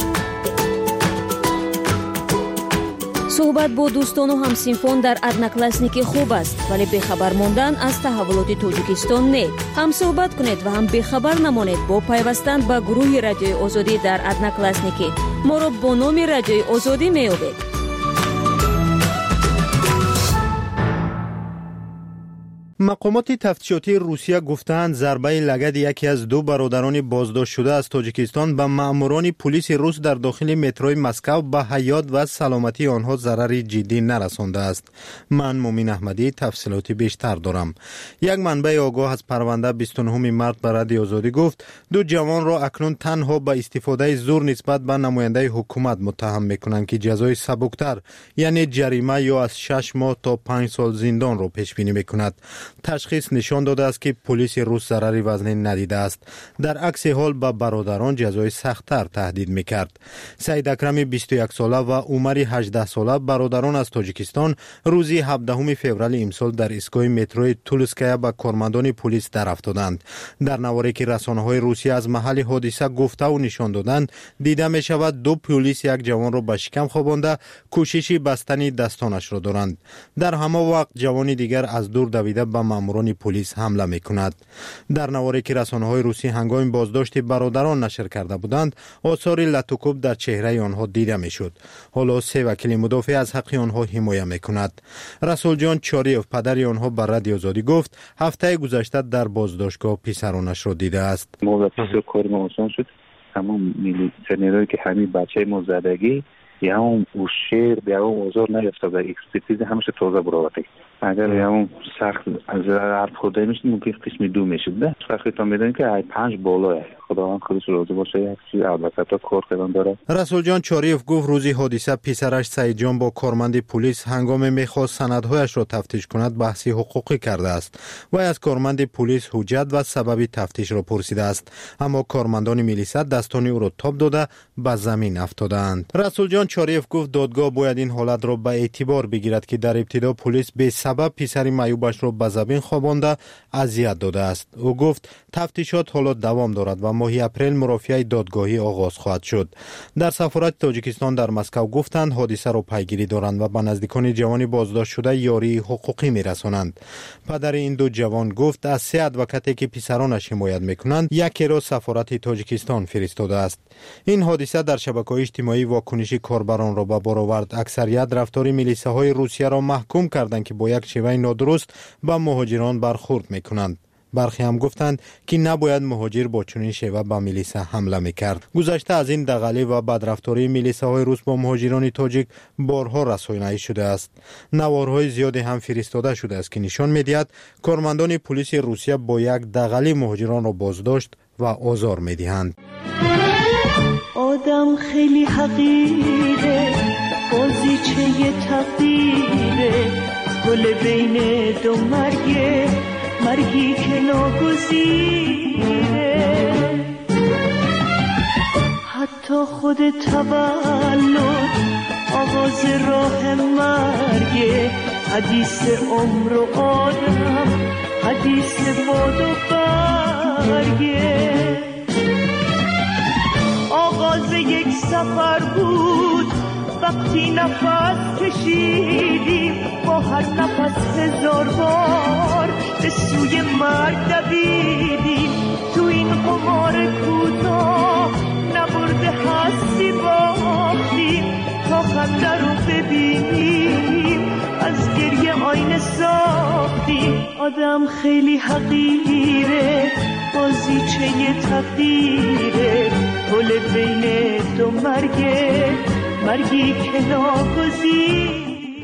صحبت با دوستان و همسینفون در ادناکلاسنیکی خوب است، ولی بخبر موندن از تحولات تاجیکستان نه. هم صحبت کنید و هم بخبر نمانید با پیوستن به گروه رادیوی آزادی در ادناکلاسنیکی. ما را با نام رادیوی آزادی می‌یابید. مقامات تفتیشاتی روسیه گفتند ضربه لگد یکی از دو برادران بازداشت شده از تاجیکستان به ماموران پلیس روس در داخل متروی مسکو به حیات و سلامتی آنها ضرری جدی نرسانده است. من مومین احمدی تفصیلاتی بیشتر دارم. یک منبع آگاه از پرونده بیست و نه مارس به رادیو آزادی گفت دو جوان را اکنون تنها به استفاده زور نسبت به نماینده حکومت متهم میکنند که جزای سبکتر یعنی جریمه یا از شش ماه تا پنج سال زندان را پیش بینی میکند. تشخیص نشان داده است که پلیس روس ضرری وزنی ندیده است. در عکس حال به برادران جزای سخت‌تر تهدید میکرد. سعید اکرم بیست و یک ساله و عمر هجده ساله برادران از تاجیکستان روزی هفدهم فوریه امسال در ایستگاه متروی تولسکایا به کارمندان پلیس در افتادند. در نواری که رسانه‌های روسیه از محل حادثه گفته و نشان دادند، دیده می شود دو پلیس یک جوان را به شکم خوابانده کوشش بستن دستانش را دارند. در همان وقت جوانی دیگر از دور دویده به ماموران پلیس حمله میکند. در نواری که رسانه‌های روسی هنگام بازداشت برادران نشر کرده بودند، آثار لطوکوب در چهره آنها دیده میشد. حالا سه وکیل مدافع از حق آنها حمایت میکند. رسول جان چاریوف پدر آنها بر رادیو آزادی گفت هفته گذشته در بازداشتگاه پسرانش را دیده است. موضوع کار ما آسان شد. تمام میلیونری که همین بچه ما زدگی یا اون شیر یا اون اوزار نیفته و اکسپرتیز همیشه تازه براورده. اگر یا اون سخت از حرف خورده میشه ممکن قسم دو میشه. نه سختی تا میدونی که ای پنج بالاه. خداوند خودش راضی باشه یک چیز البته تا کار کردن داره. رسول جان چاریوف گفت روزی حادثه پسرش سعید جان با کارمند پلیس هنگام میخواست سندهایش را تفتیش کند بحثی حقوقی کرده است. وی از کارمند پلیس حجت و سبب تفتیش را پرسیده است، اما کارمندان میلیسا دستان او را تاب داده به زمین افتادند. رسول جان چاریوف گفت دادگاه باید این حالت را به اعتبار بگیرد که در ابتدا پلیس به سبب پسر معیوبش را به زمین خوابانده اذیت داده است. او گفت تفتیشات حالا دوام دارد و ماه اپریل مرافعه دادگاهی آغاز خواهد شد. در سفارت تاجیکستان در مسکو گفتند حادثه را پیگیری دارند و به نزدیکان جوان بازداشت شده یاری حقوقی میرسانند. پدر این دو جوان گفت از سه ادوکاتی که پسرانش حمایت میکنند یکی را سفارت تاجیکستان فرستاده است. این حادثه در شبکه‌های اجتماعی واکنش کاربران را به بار آورد. اکثریت رفتار میلیساهای روسیه را محکوم کردند که با یک شیوه نادرست به مهاجران برخورد میکنند. برخی هم گفتند که نباید مهاجر با چنین شیوه به میلیسا حمله میکرد. گذشته از این دغلی و بدرفتاری میلیساهای روس با مهاجران تاجیک بارها رسانه‌ای شده است. نوارهای زیادی هم فرستاده شده است که نشان میدهد کارمندان پلیس روسیه با یک دغلی مهاجران را بازداشت و آزار میدهند. آدم خیلی حقیره، بازیچه تقدیره، پل بین دو مرگه، مرگی که ناگزیره. حتی خود تولد آغاز راه مرگه، حدیث عمر و آدم، حدیث باد و برگه. آغاز یک سفر بود وقتی نفس کشیدیم، با هر نفس هزار بار به سوی مرگ دویدیم. تو این قمار کوتاه نبرده هستی باختیم، تا خنده رو ببینیم از گریه آینه ساختیم. آدم خیلی حقیره، بازیچه تقدیره، پل بین دو مرگه، مرگی که ناگزیره.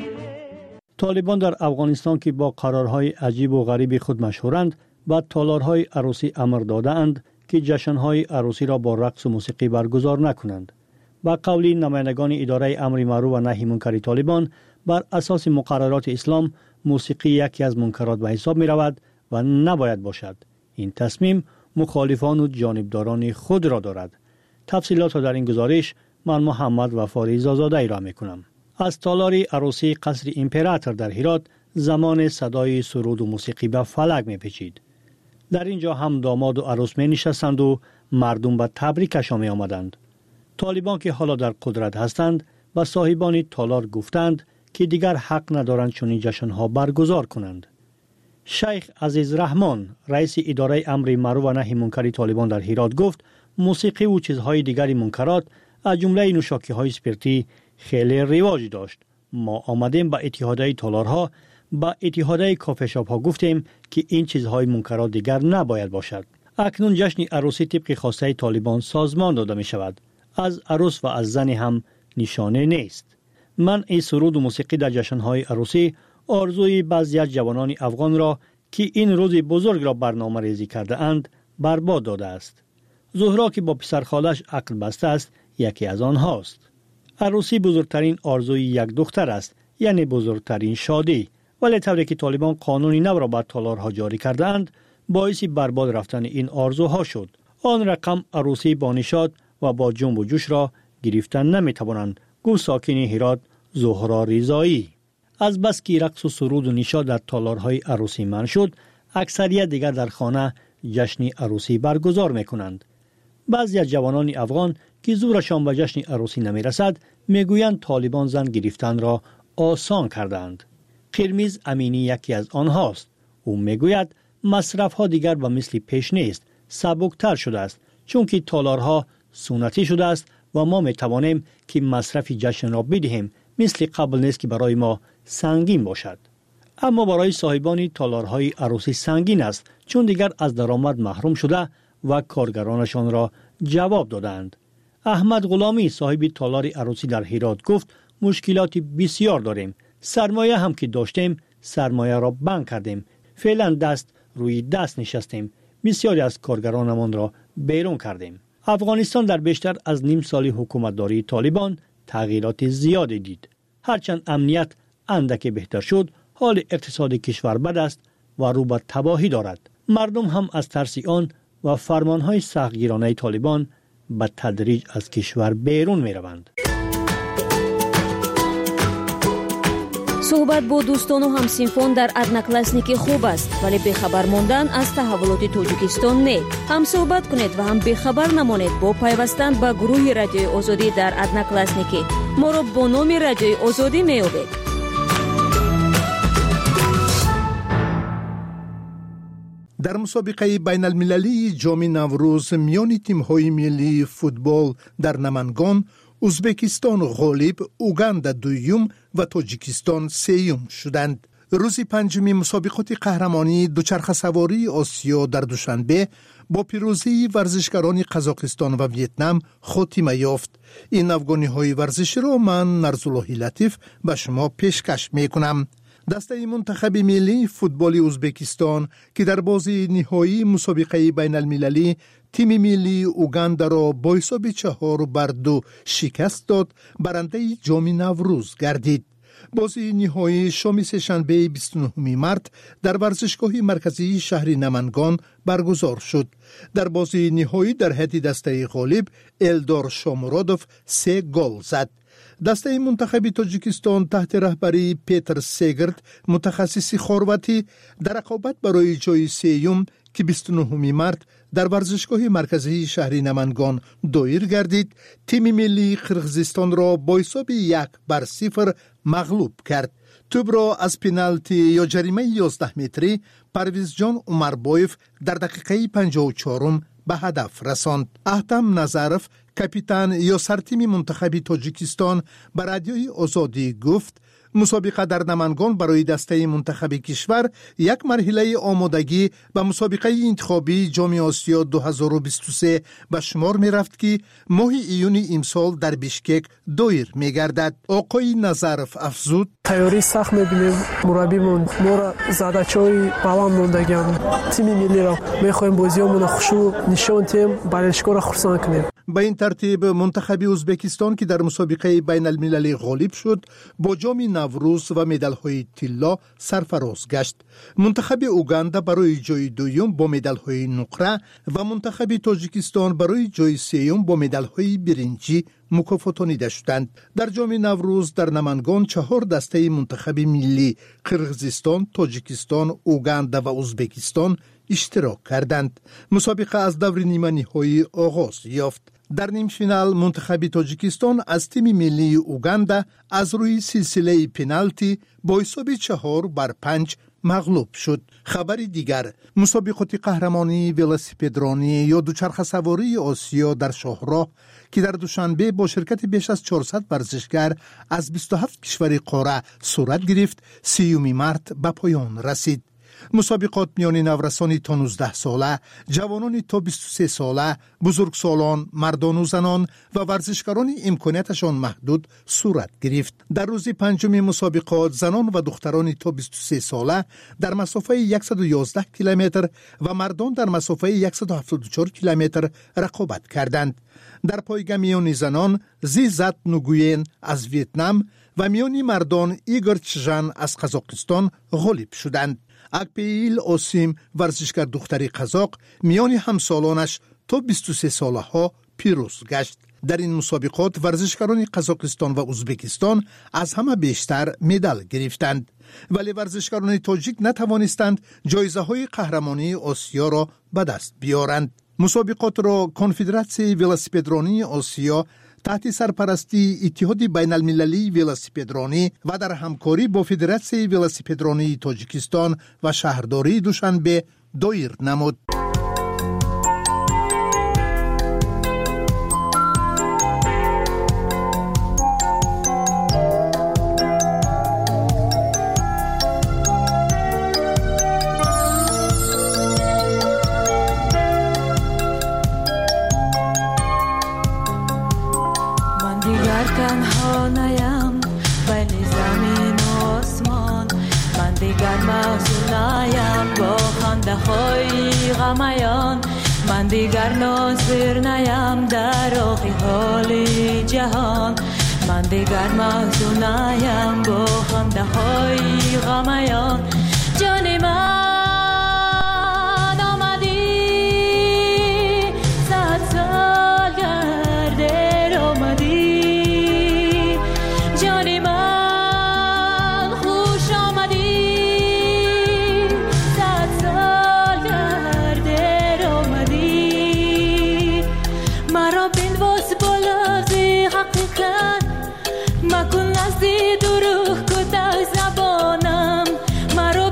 طالبان در افغانستان که با قرارهای عجیب و غریب خود مشهورند، با تالارهای عروسی امر داده‌اند که جشنهای عروسی را با رقص و موسیقی برگزار نکنند. با قول نمایندگان اداره امر معروف و نهی منکر طالبان، بر اساس مقررات اسلام موسیقی یکی از منکرات به حساب می رود و نباید باشد. این تصمیم مخالفان و جانبداران خود را دارد. تفصیلات را در این گزارش من محمد وفاری زازاده ای را می کنم. از تالار عروسی قصر امپراتور در هرات زمان صدای سرود و موسیقی به فلک می پیچید. در اینجا هم داماد و عروس می نشستند و مردم به تبریکش می آمدند. طالبان که حالا در قدرت هستند و صاحبان تالار گفتند که دیگر حق ندارند چنین جشنها برگزار کنند. شیخ عزیز رحمان رئیس اداره امر معروف و نهی منکر طالبان در هرات گفت موسیقی و چیزهای دیگری منکرات از جمله نوشاکی‌های اسپرتی خیلی رواج داشت. ما آمدیم با اتحادیه تالارها با اتحادیه کافه شاپ ها گفتیم که این چیزهای منکرات دیگر نباید باشد. اکنون جشن عروسی طبق خواسته طالبان سازمان داده می شود. از عروس و از زن هم نشانه نیست. منع سرود و موسیقی در جشنهای عروسی آرزوی بعضی از جوانان افغان را که این روز بزرگ را برنامه ریزی کرده اند برباد داده است. زهرا که با پسر خالش عقد بسته است یکی از آنهاست. عروسی بزرگترین آرزوی یک دختر است، یعنی بزرگترین شادی، ولی طوری که طالبان قانونی نو را بر تالارها جاری کرده اند باعث برباد رفتن این آرزوها شد. آن رقم عروسی با نشاط و با جنب و جوش را گرفتن نمی توانند. گفت ساکن هرات زهرا رضایی. از بس که رقص و سرود و نشاط در تالارهای عروسی منع شد، اکثریت دیگر در خانه جشن عروسی برگزار می کنند. بعضی از جوانان افغان که زورشان به جشن عروسی نمی رسد میگویند طالبان زن گرفتن را آسان کردند. قرمیز امینی یکی از آنهاست. او میگوید مصرف ها دیگر به مثل پیش نیست، سبکتر شده است، چون که تالارها سنتی شده است و ما می توانیم که مصرف جشن را بدهیم، مثل قبل نیست که برای ما سنگین باشد. اما برای صاحبان تالارهای عروسی سنگین است، چون دیگر از درآمد محروم شده و کارگرانشان را جواب دادند. احمد غلامی صاحب تالار عروسی در هرات گفت مشکلات بسیار داریم. سرمایه هم که داشتیم سرمایه را بند کردیم. فعلا دست روی دست نشستیم. بسیاری از کارگرانمان را بیرون کردیم. افغانستان در بیشتر از نیم سال حکومتداری طالبان تغییرات زیادی دید. هرچند امنیت اندکی بهتر شد، حال اقتصاد کشور بد است و رو به تباهی دارد. مردم هم از ترس آن و فرمانهای سختگیرانه طالبان به تدریج از کشور بیرون می روند. صحبت با دوستان و همسینفون در ادناکلاسنیکی خوب است، ولی بخبر ماندن از تحولات توجیکستان نه. هم صحبت کنید و هم بخبر نمانید با پیوستن به گروه رادیوی آزادی در ادناکلاسنیکی. ما را با نام رادیوی آزادی میابید. در مسابقه بین المللی جام نوروز میان تیم‌های ملی فوتبال در نمنگان، ازبکستان غالب، اوگاندا دویم و تاجیکستان سوم شدند. روز پنجمی مسابقات قهرمانی دوچرخه سواری آسیا در دوشنبه با پیروزی ورزشکاران قزاقستان و ویتنام خاتمه یافت. این افغانی ورزشی را من نرزالله لطیف به شما پیشکش میکنم. دسته منتخب ملی فوتبال ازبکستان که در بازی نهایی مسابقه بین المللی تیم ملی اوگاندا را با حساب چهار بر دو شکست داد، برنده جام نوروز گردید. بازی نهایی شام سه‌شنبه بیست و نه مارس در ورزشگاه مرکزی شهر نمنگان برگزار شد. در بازی نهایی در هیئت دسته غالب الدار شامرودوف سه گل زد. دسته منتخب تاجیکستان تحت رهبری پیتر سیگرد متخصص خرواتی در رقابت برای جای سوم که بیست و نه مارس در ورزشگاه مرکزی شهر نمنگان دایر گردید، تیم ملی قرقیزستان را با حساب یک بر صفر مغلوب کرد. توپ را از پنالتی یا جریمه یازده متری پرویز جان عمربایف در دقیقه پنجاه و چهار به هدف رساند. احتم نظرف کاپیتان یا سرتیم منتخب تاجیکستان به رادیوی آزادی گفت مسابقه در نمنگان برای دسته منتخب کشور یک مرحله آمادگی به مسابقه انتخابی جام آسیا دو هزار و بیست و سه به شمار می رفت که ماه ایون امسال در بیشکک دایر می گردد. آقای نظرف افزود تیاری سخت می بینیم، مربیمون ما را زدچای بلند موندگیم، تیم ملی را می خواهیم بازیامون خوشو نشان تیم بالشکو را خرسان کنیم. به این ترتیب منتخب ازبکستان که در مسابقه بین المللی غالب شد با جام نوروز و مدال های طلا سرفراز گشت. منتخب اوگاندا برای جای دوم با مدال های نقره و منتخب تاجیکستان برای جای سوم با مدال های برنجی مکافاتانیده شدند. در جام نوروز در نمنگان چهار دسته منتخب ملی قرقیزستان، تاجیکستان، اوگاندا و ازبکستان اشتراک کردند. مسابقه از دور نیمه نهایی آغاز یافت. در نیم فینال منتخب تاجیکستان از تیم ملی اوگاندا از روی سلسله پنالتی با حساب چهار بر پنج مغلوب شد. خبر دیگر، مسابقات قهرمانی ولاسیپدرانی یا دوچرخه سواری آسیا در شاهراه که در دوشنبه با شرکت بیش از چهارصد ورزشگر از بیست و هفت کشور قاره صورت گرفت، سیومی مارس به پایان رسید. مسابقات میان نورسانی تا نوزده ساله، جوانانی تا بیست و سه ساله، بزرگسالان، مردان و زنان و ورزشکاران امکاناتشان محدود صورت گرفت. در روز پنجم مسابقات زنان و دخترانی تا بیست و سه ساله در مسافه صد و یازده کیلومتر و مردان در مسافه صد و هفتاد و چهار کیلومتر رقابت کردند. در پایگاه میان زنان زیزت نوگوین از ویتنام و میان مردان ایگور چژان از قزاقستان غالب شدند. اکپیل اوسیم ورزشگر دختری قزاق میان همسالانش تا بیست و سه ساله ها پیروز گشت. در این مسابقات ورزشکاران قزاقستان و ازبکستان از همه بیشتر مدال گرفتند، ولی ورزشکاران تاجیک نتوانستند جایزه های قهرمانی آسیا را به دست بیارند. مسابقات را کنفدراسیون ولاسیپدرانی آسیا تحت سرپرستی اتحاد بین المللی ولاسیپدرانی و در همکاری با فدراسیون ولاسیپدرانی تاجیکستان و شهرداری دوشنبه دایر نمود. من دیگر ناظر نیم در آخی حالی جهان، من دیگر محزون نیم با خنده های غمیان. جان من آمدی صد سال گرده آمدی، جان من خوش آمدی صد سال گرده آمدی. مرا بنواز با لفظی حقیقت مکن نزدی دروغ کده زبانم، مرا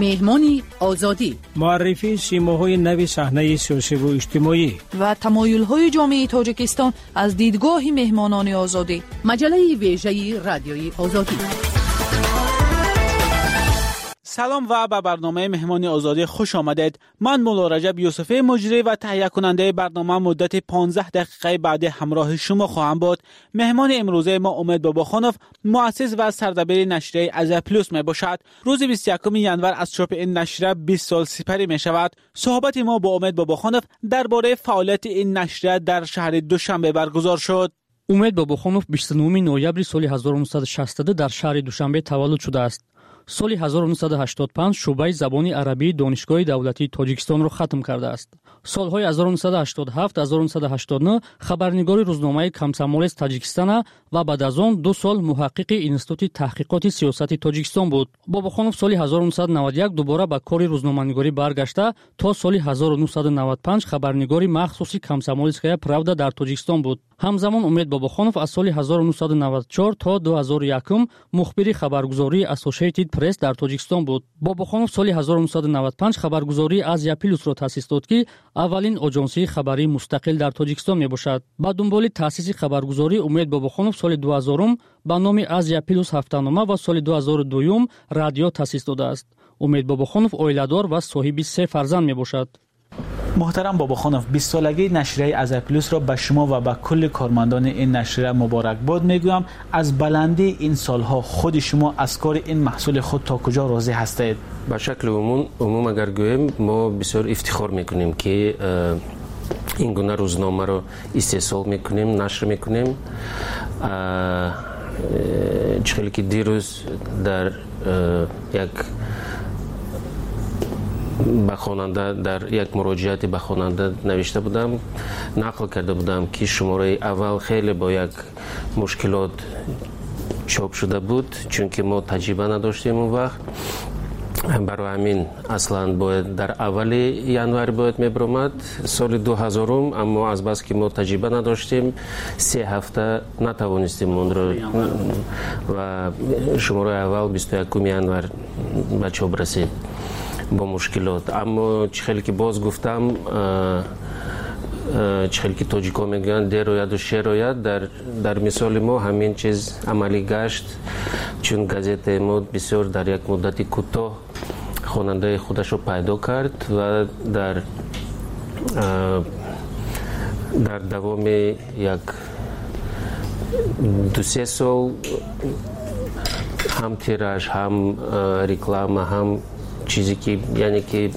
مهمان آزادی، معرفی سیماهای نوی صحنه سیاسی و اجتماعی و تمایل‌های جامعه تاجیکستان از دیدگاه مهمانان آزادی. مجله ویژه رادیوی آزادی. سلام و به برنامه مهمان آزادی خوش آمدید. من مولا رجب یوسفی مجری و تهیه کننده برنامه مدت پانزده دقیقه بعد همراه شما خواهم بود. مهمان امروزه ما امید باباخانوف، مؤسس و سردبیر نشریه از پلوس می باشد. روز بیست و یکم ژانویه از چاپ این نشریه بیست سال سپری می شود. صحبت ما با امید باباخانوف درباره فعالیت این نشریه در شهر دوشنبه برگزار شد. امید باباخانوف بیست و نه نوامبر سال هزار و نهصد و شصت در شهر دوشنبه تولد شده است. سال هزار و نهصد و هشتاد و پنج شعبه زبان عربی دانشگاه دولتی تاجیکستان را ختم کرده است. سالهای هزار و نهصد و هشتاد و هفت تا هزار و نهصد و هشتاد و نه خبرنگار روزنامه کامسомолец تاجیکستان و بعد از آن دو سال محقق اینستیتوت تحقیقات سیاسی تاجیکستان بود. باباخانوف سال هزار و نهصد و نود و یک دوباره به کار روزنامه‌نگاری برگشته تا سال هزار و نهصد و نود و پنج خبرنگاری مخصوصی کامسомолецкая правда در تاجیکستان بود. همزمان امید باباخانوف از سال هزار و نهصد و نود و چهار تا دو هزار و یک مخبر خبرگزاری اسوسییتد پرس در تاجیکستان بود. باباخانوف سال هزار و نهصد و نود و پنج خبرگزاری آزیا پلوس را تأسیس داد که اولین آژانسی خبری مستقل در تاجیکستان می باشد. با دنبال تأسیس خبرگزاری امید باباخانوف سال دو هزار با نام آزیا پلوس هفته‌نامه و سال دو هزار و دو رادیو تأسیس داده است. امید باباخانوف عائله‌دار و صاحب سه فرزند می باشد. محترم باباخانوف، بیست سالگی نشریه از پلوس را به شما و به کل کارمندان این نشریه مبارک باد میگویم. از بلندی این سالها خود شما از کار این محصول خود تا کجا راضی هستید؟ به شکل عموم عموم اگر گویم ما بسیار افتخار میکنیم که این گونه روزنامه را استحصال میکنیم، نشر میکنیم. چخیلی که دیروز در یک به خواننده در یک مراجعاتی به خواننده نوشته بودم، نقل کرده بودم که شماره اول خیلی با یک مشکلات چاپ شده بود چون که ما تجربه نداشتیم اون وقت. برای همین اصلا باید در اول ژانویه باید میبرامد سال دو هزار، اما از بس که ما تجربه نداشتیم سه هفته نتوانستیم اون رو و شماره اول بیست و یکم ژانویه به چاپ رسید با مشکلات. اما چخیلی که باز گفتم چخیلی که تاجیکا میگن در روید و شیر روید، در, در مثال ما همین چیز عملی گشت چون گازت ما بسیار در یک مدتی کوتاه خواننده خودش رو پیدا کرد و در در دوام یک دو سه سال هم تیراژ هم رکلام هم چیزی که یعنی که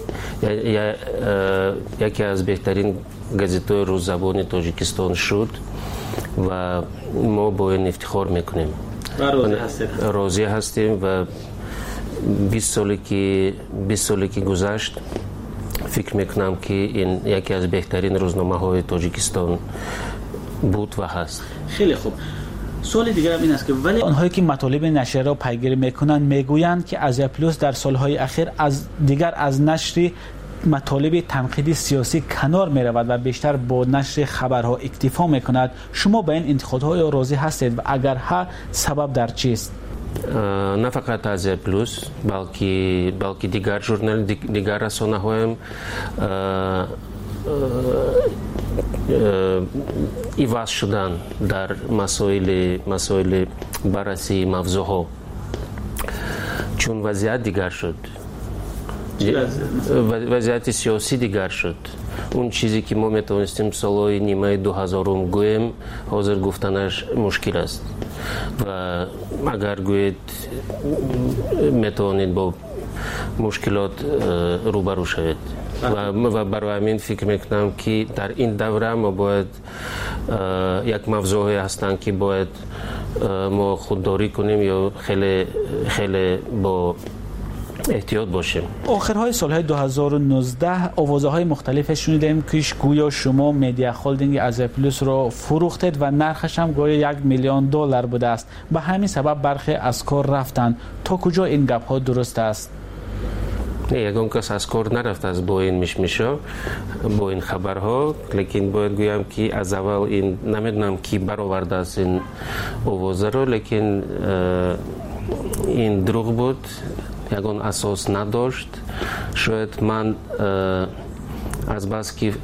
یکی از بهترین گازت‌های روززبان تاجیکستان شد و ما با این افتخار میکنیم. راضی هستیم. راضی هستیم و بیست سالی که بیست سالی که گذشت فکر میکنم که این یکی از بهترین روزنامه‌های تاجیکستان بود و هست. خیلی خوب. سوال دیگر هم این است که ولی آنهایی که مطالب نشریه را پیگیری میکنند میگویند که آزیا پلوس در سالهای اخیر از دیگر از نشر مطالب تنقیدی سیاسی کنار میرود و بیشتر با نشر خبرها اکتفا میکند. شما به این انتقادهای راضی هستید و اگر ها سبب در چیست؟ نه فقط آزیا پلوس بلکه بلکه دیگر ژورنال دیگر رسانه‌ها هم ایواز شدن در مسائل مسائل بررسی موضوعها چون وضعیت دیگر شد، وضعیت سیاسی دیگر شد. اون چیزی که ما میتونستیم سالهای نیمه دو هزارم گویم حاضر گفتنش مشکل است و اگر گوید میتونید با مشکلات روبرو شوید و برای همین فکر میکنم که در این دوره ما باید یک موضوعی هستند که باید ما خودداری کنیم یا خیلی خیلی با احتیاط باشیم. آخرهای سالهای دو هزار و نوزده آوازهای مختلف شنیدیم که گویا شما مدیا هولدینگ آزیا پلوس رو فروختید و نرخش هم گویا یک میلیون دلار بوده است. به همین سبب برخی از کار رفتند. تا کجا این گپ ها درست است؟ نه، یگان کس از کار نرفت از با این مشمشا با این خبرها، لیکن باید گویم که از اول این نمیدونم کی برآورده است این آوازه رو، لیکن این دروغ بود. ягон асос надошт. Шояд ман аз бас ки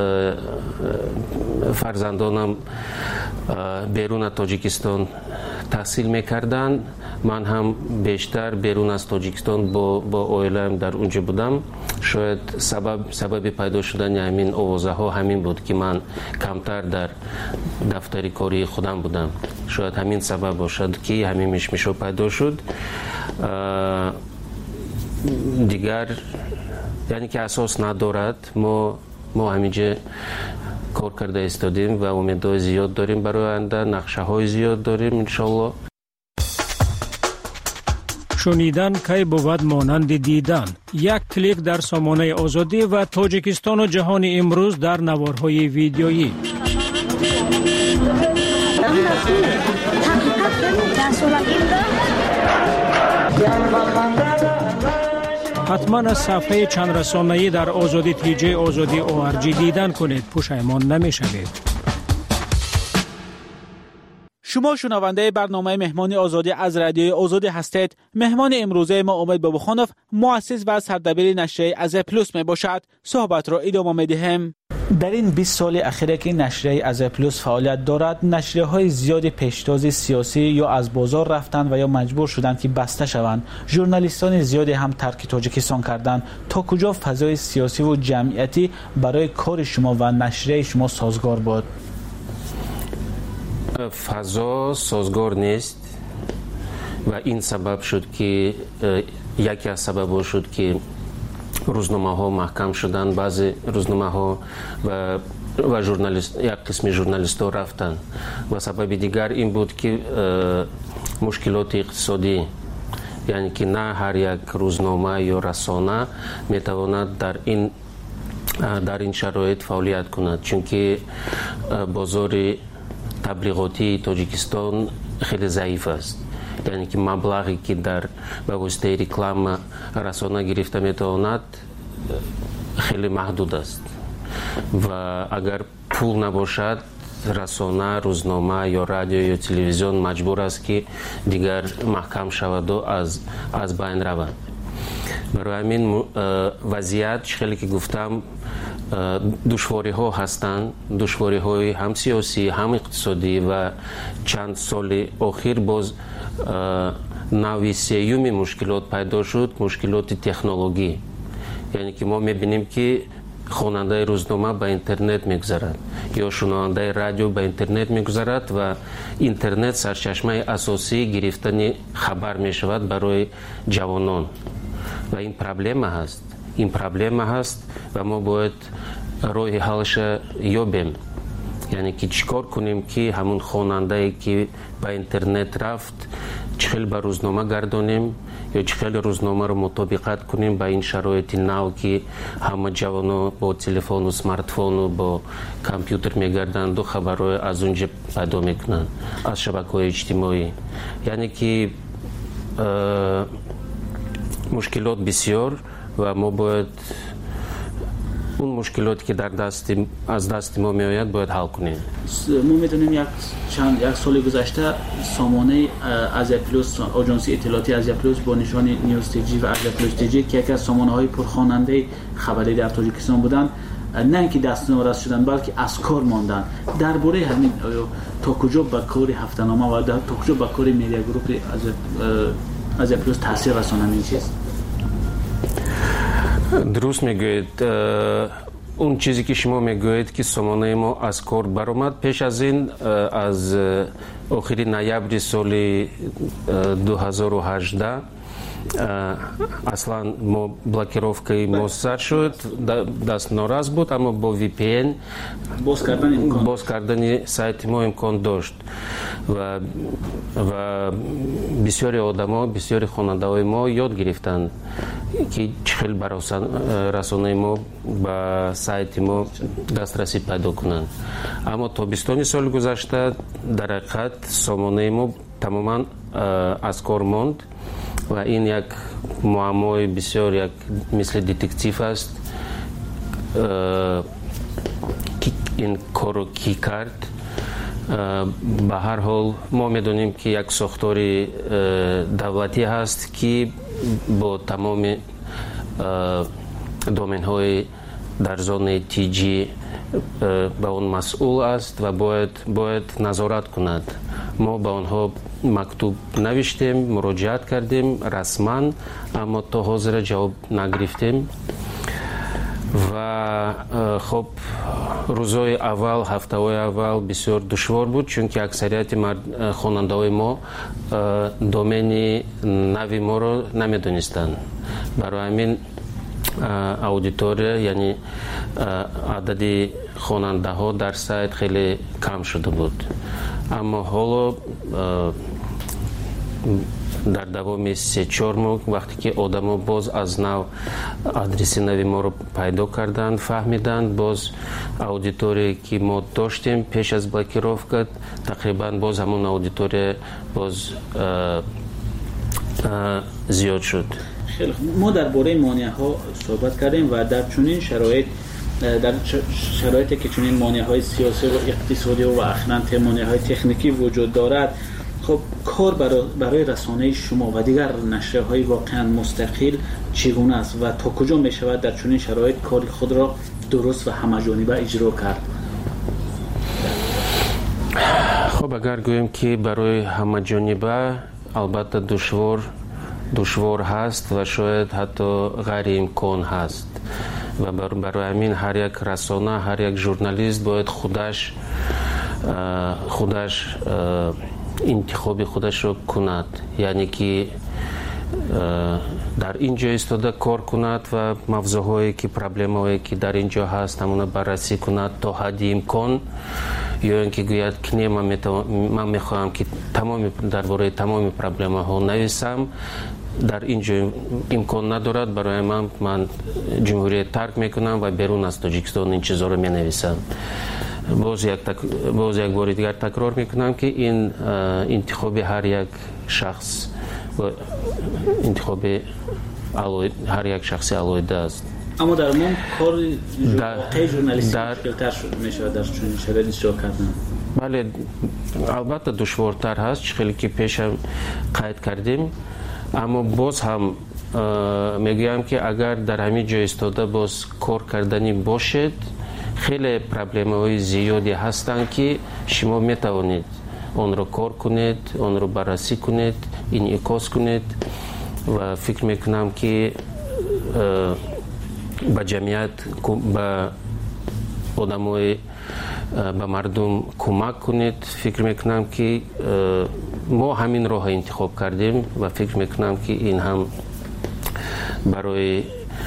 фарзандонам берун аз Тоҷикистон таҳсил мекарданд, ман ҳам бештар берун аз Тоҷикистон бо бо оилаам дар унҷо будам. Шояд сабаб сабаби пайдо шудани ҳамин овозаҳо ҳамин буд ки ман камтар дар дафтари кории худам будам. Шояд ҳамин сабаб бошад ки ҳамин мишмишо пайдо шуд. дигар яъне ки асос надорад. мо мо ҳаминҷа кор карда истодем ва умедҳои зиёд дорем барои оянда, нақшаҳои зиёд дорем иншоалло. шунидан кай бувад монанди дидан. Як клик дар сомонаи озодӣ ва Тоҷикистону ҷаҳони имрӯз дар наворҳои видеоӣ. ҳатман аз сафҳаи чандрасонаӣ дар озодӣ тиҷаи озодӣ о ар ҷи дидан кунед. пушаймон намешавед. شما شنونده برنامه مهمان آزادی از رادیوی آزادی هستید. مهمان امروزه ما امید بابخانوف مؤسس و سردبیر نشریه از پلوس می باشد. صحبت را ادامه می دهیم. در این بیست سال اخیر که نشریه از پلوس فعالیت دارد، نشریه های زیادی پیشتاز سیاسی یا از بازار رفتند و یا مجبور شدند که بسته شوند. ژورنالیستان زیادی هم ترک تاجیکستان کردند. تا کجا فضای سیاسی و جمعیتی برای کار شما و نشریه شما سازگار بود؟ فضا سازگار نیست و این سبب شد که یکی از سبب شد که روزنامه ها محکم شدن. بعضی روزنامه ها و و ژورنالیست یک قسم ژورنالیست ها رفتن و سبب دیگر این بود که مشکلات اقتصادی، یعنی که نه هر یک روزنامه یا رسانه میتواند در این در این شرایط فعالیت کند، چون که بازار تبلیغاتی تاجیکستان خیلی ضعیف است. یعنی که مبلغی که در به واسطه رکلام رسانه گرفته میتواند خیلی محدود است و اگر پول نباشد رسانه، روزنامه یا رادیو یا تلویزیون مجبور است که دیگر محکم شود و از از بین رود. برای همین وضعیت خیلی که گفتم دشواری ها هستند، دشواری های هم سیاسی هم اقتصادی و چند سال اخیر باز نوع سیوم مشکلات پیدا شد، مشکلات تکنولوژی. یعنی که ما میبینیم که خواننده روزنامه به اینترنت میگذرد یا شنونده رادیو به اینترنت میگذرد و اینترنت سرچشمه اساسی گرفتن خبر میشود برای جوانان و این پرابلم هست. این پرابلم هست و ما باید راه حلش یابیم. یعنی که چیکار کنیم که همون خواننده که به اینترنت رفت چخیل به روزنامه گردانیم یا چخیل روزنامه رو مطابقت کنیم با این شرایط نو که همه جوانا با تلفن و سمارتفون و با کامپیوتر میگردند و خبرهای از اونجا پیدا میکنند از شبکه‌های اجتماعی. یعنی که مشکلات بسیار و ما باید اون مشکلاتی که در دست از دست ما میآید باید حل کنیم. ما میدونیم یک چند یک سال گذشته سامانه از پلوس، آژانس اطلاعاتی از پلوس با نشان نیوز تیجی و از پلوس تیجی که یکی از سامانه های پرخواننده خبری در تاجیکستان بودند، نه اینکه دست نوراست شدن بلکه از کار ماندن. درباره همین تا کجا به کار هفته‌نامه و تا کجا به کار میدیا گروپ از از پلوس تاثیر رسانند این چیز؟ درست میگوید. اون چیزی که شما میگوید که سامانه ما از کار برآمد پیش از این، از آخر نوامبر سال دو هزار و هجده اصلا ما بلاکировкой ما سر شد، دست ناراض بود، اما با وی پی ان باز کردن امکان باز کردن سایت ما امکان داشت و و بسیاری آدما، بسیاری خواننده ما یاد گرفتند که چخیل برای رسانه ما به سایت ما دسترسی پیدا کنند. اما تابستان سال گذشته در حقیقت سامانه ما تماما از کار ماند و این یک معمای بسیار یک مثل دتکتیو است. این کارو کی کرد به هر حال ما میدونیم که یک ساختار دولتی هست که با تمام دومین های در زون تیجی به اون مسئول است و باید باید نظارت کند. ما به آنها مکتوب نوشتیم، مراجعت کردیم رسما، اما تا حاضر جواب نگرفتیم. و خب روزهای اول، هفته‌های اول بسیار دشوار بود، چون که اکثریت خواننده‌های ما دومین نوی ما رو نمیدونستند. برای همین аудитория, яъни адади хонандаҳо дар сайт хеле кам шуда буд. Аммо ҳоло дар давоми се чор моҳ вақте ки одамо боз аз нав адреси нави моро пайдо карданд, фаҳмиданд, боз аудитория ки мо доштем пеш аз блокировка, тақрибан боз ҳамон аудитория боз зиёд шуд. ما درباره مانع‌ها صحبت کردیم و در چنین شرایط در شرایطی که چنین مانع‌های سیاسی و اقتصادی و اخلاً مانع‌های تکنیکی وجود دارد، خب کار برای برای رسانه شما و دیگر نشریه‌های واقعاً مستقل چگونه است و تا کجا می‌شود در چنین شرایط کار خود را درست و همه‌جانبه اجرا کرد؟ خب اگر گوییم که برای همه‌جانبه البته دشوار دشوار هست و شاید حتی غیر امکان هست و برای همین هر یک رسانه، هر یک ژورنالیست باید خودش خودش انتخاب خودش رو کند، یعنی که در اینجا ایستاده کار کند و موضوعهایی که پرابلم‌هایی که در اینجا هست همون بررسی کند تا حد امکان، یا اینکه گوید که نه من میخواهم که تمام درباره تمام پرابلم‌ها نویسم، در اینجا امکان ندارد، برای من من جمهوریت ترک میکنم و بیرون از تاجیکستان این چیزا رو مینویسم. باز یک تک... باز یک بار دیگر تکرار میکنم که این انتخاب هر یک شخص و انتخاب علوی... هر یک شخصی علایده است. اما در من کار واقعی ژورنالیستی مشکل‌تر شد میشه در چنین شرایطی اجرا کردن. بله البته دشوارتر هست، خیلی که پیش هم قید کردیم، اما باز هم میگویم که اگر در همین جای ایستاده باز کار کردنی باشد، خیلی پرابلم‌های زیادی هستند که شما میتوانید آن را کار کنید، آن را بررسی کنید، انعکاس کنید و فکر میکنم که به جمعیت، به آدمای، به مردم کمک کنید. فکر میکنم که ما همین راه انتخاب کردیم و فکر میکنم که این هم برای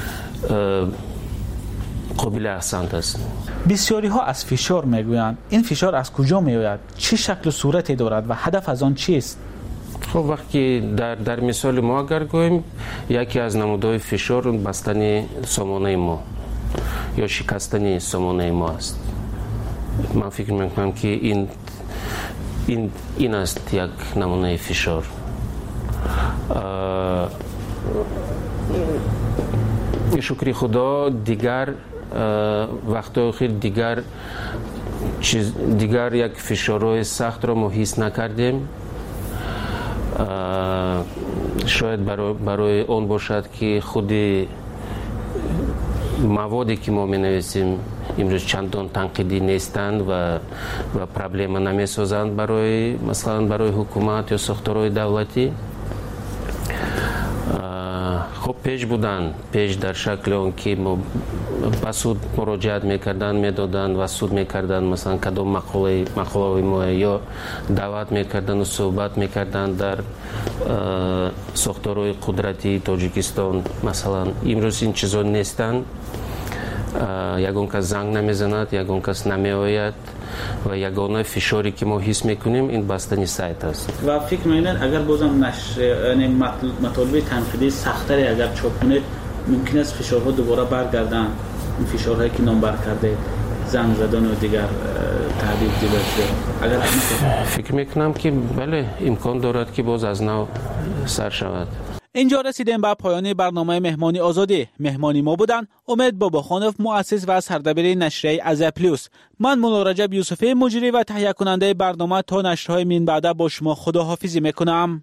قابل احسنت است. بسیاری ها از فشار میگویند. این فشار از کجا میآید؟ چه شکل و صورتی دارد و هدف از آن چیست؟ خب وقتی در در مثال ما اگر گوییم، یکی از نمودهای فشار بستن سامانه ما یا شکستن سامانه ما است. من فکر میکنم که این این این است یک نمونه فشار. شکر خدا دیگر وقت خیلی دیگر چیز دیگر یک فشارهای سخت را ما حس نکردیم. شاید برای برای اون باشد که خود موادی که ما می‌نویسیم امروز چندان تنقیدی نیستند و و پرابلم نمی‌سازند برای مثلا برای حکومت یا ساختارهای دولتی. خب پیش بودن، پیش در شکل اون که ما به سود مراجعت میکردن، میدادن و سود میکردن، مثلا کدام مقاله مقاله ما یا دعوت میکردن و صحبت میکردن در ساختارهای قدرتی تاجیکستان. مثلا امروز این چیزا نیستن. یگان کس زنگ نمیزند، یگان کس نمیآید و یگانه فشاری که ما حس میکنیم این بستنی سایت است. و فکر میکنید اگر بازم نشر یعنی مطالب تنقیدی سخت‌تری اگر چاپ کنید ممکن است فشارها دوباره برگردن، این فشارهایی که نام بر کرده، زنگ زدن و دیگر تهدید دیگر. اگر فکر میکنم که بله امکان دارد که باز از نو سر شود. اینجا رسیدیم به پایان برنامه مهمانی آزادی. مهمانی ما بودن امید باباخانوف، مؤسس و سردبیر نشریه از پلیوس. من مولا رجب یوسفی، مجری و تهیه کننده برنامه. تا نشرهای من بعد با شما خداحافظی میکنم.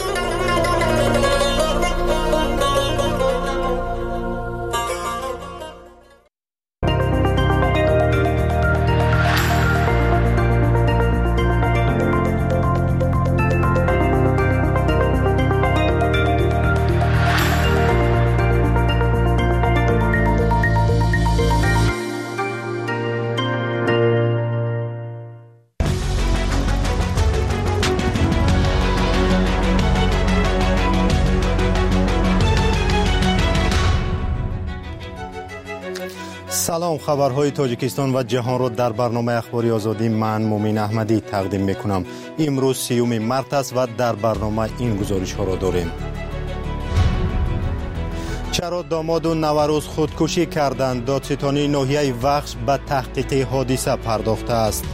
سلام، خبرهای تاجیکستان و جهان را در برنامه اخباری آزادی من مومین احمدی تقدیم میکنم. امروز سیوم مارس است و در برنامه این گزارش ها را داریم. چرا داماد و نوروز خودکشی کردند؟ دادستانی ناحیه وخش به تحقیق حادثه پرداخته است.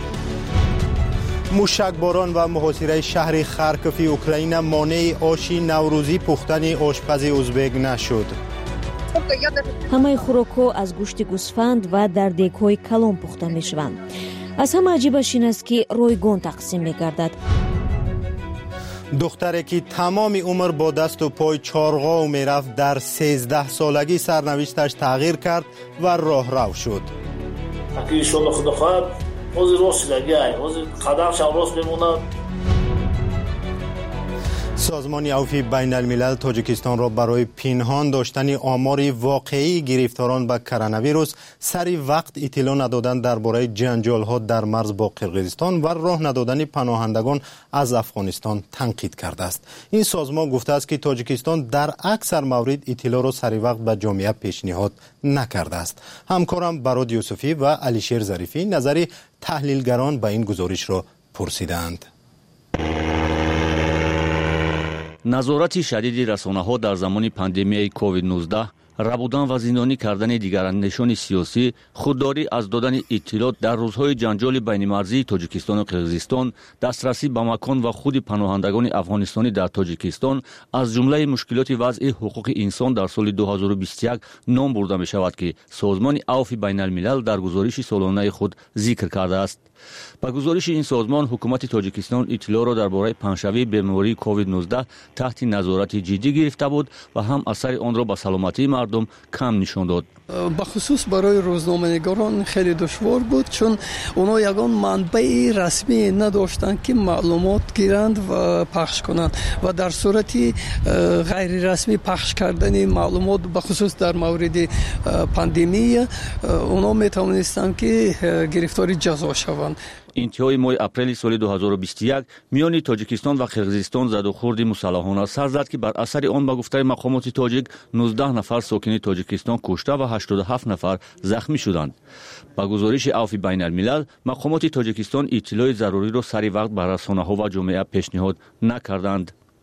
موشکباران و محاصره شهر خارکوف اوکراین مانع آشی نوروزی پختن آشپز ازبک نشد. همه خوراک‌ها از گوشت گوسفند و در دیگ‌های کلان پخته می‌شوند. از همه عجیبش این است که رایگان تقسیم می‌گردد. دختری که تمام عمر با دست و پای چارغا می‌رفت در سیزده سالگی سرنوشتش تغییر کرد و راهرو شد. اگه شما خدا خواهد اوزی راست لگی اوزی قدمش راست بموند. سازمان عفو بین الملل تاجیکستان را برای پنهان داشتن آمار واقعی گرفتاران به کرونا ویروس سری وقت اطلاع ندادن درباره جنجال‌ها در مرز با قرقیزستان و راه ندادن پناهندگان از افغانستان تنقید کرده است. این سازمان گفته است که تاجیکستان در اکثر موارد اطلاع را سری وقت به جامعه پیشنهاد نکرده است. همکارم براد یوسفی و علیشیر ظریفی نظر تحلیلگران به این گزارش را پرسیدند. назорати шадиди расонаҳо дар замони пандемияи ковид нуздаҳ рабудан ва зиндонӣ кардани дигарандешони сиёсӣ, худдорӣ аз додани иттилоъ дар рӯзҳои ҷанҷоли байнимарзии тоҷикистону қирғизистон, дастрасӣ ба макон ва худи паноҳандагони афғонистонӣ дар тоҷикистон аз ҷумлаи мушкилоти вазъи ҳуқуқи инсон дар соли дуҳазору бисту як ном бурда мешавад, ки созмони авфи байналмилал дар гузориши солонаи худ зикр кардааст. ба гузориши ин созмон, ҳукумати тоҷикистон иттилоъро дар бораи паҳншавии бемории ковид нуздаҳ таҳти назорати ҷиддӣ гирифта буд ва ҳам асари онро ба саломатии мардум кам нишон дод. ба хусус барои рӯзноманигорон хеле душвор буд, чун онҳо ягон манбаи расмӣ надоштанд ки маълумот гиранд ва пахш кунанд ва дар сурати ғайрирасмӣ пахш кардани маълумот ба хусус дар мавриди пандемия онҳо метавонистанд ки гирифтори ҷазо шаванд. интиҳои моҳи апрели соли дуҳазору бисту як миёни тоҷикистон ва қирғизистон задухурди мусаллаҳона сар зад, ки бар асари он ба гуфтаи мақомоти тоҷик нуздаҳ нафар сокини тоҷикистон кушта ва ҳаштоду ҳафт нафар захмӣ шуданд. ба гузориши авфи байналмилал, мақомоти тоҷикистон иттилои заруриро сари вақт ба расонаҳо ва ҷомеа пешниҳод накарданд.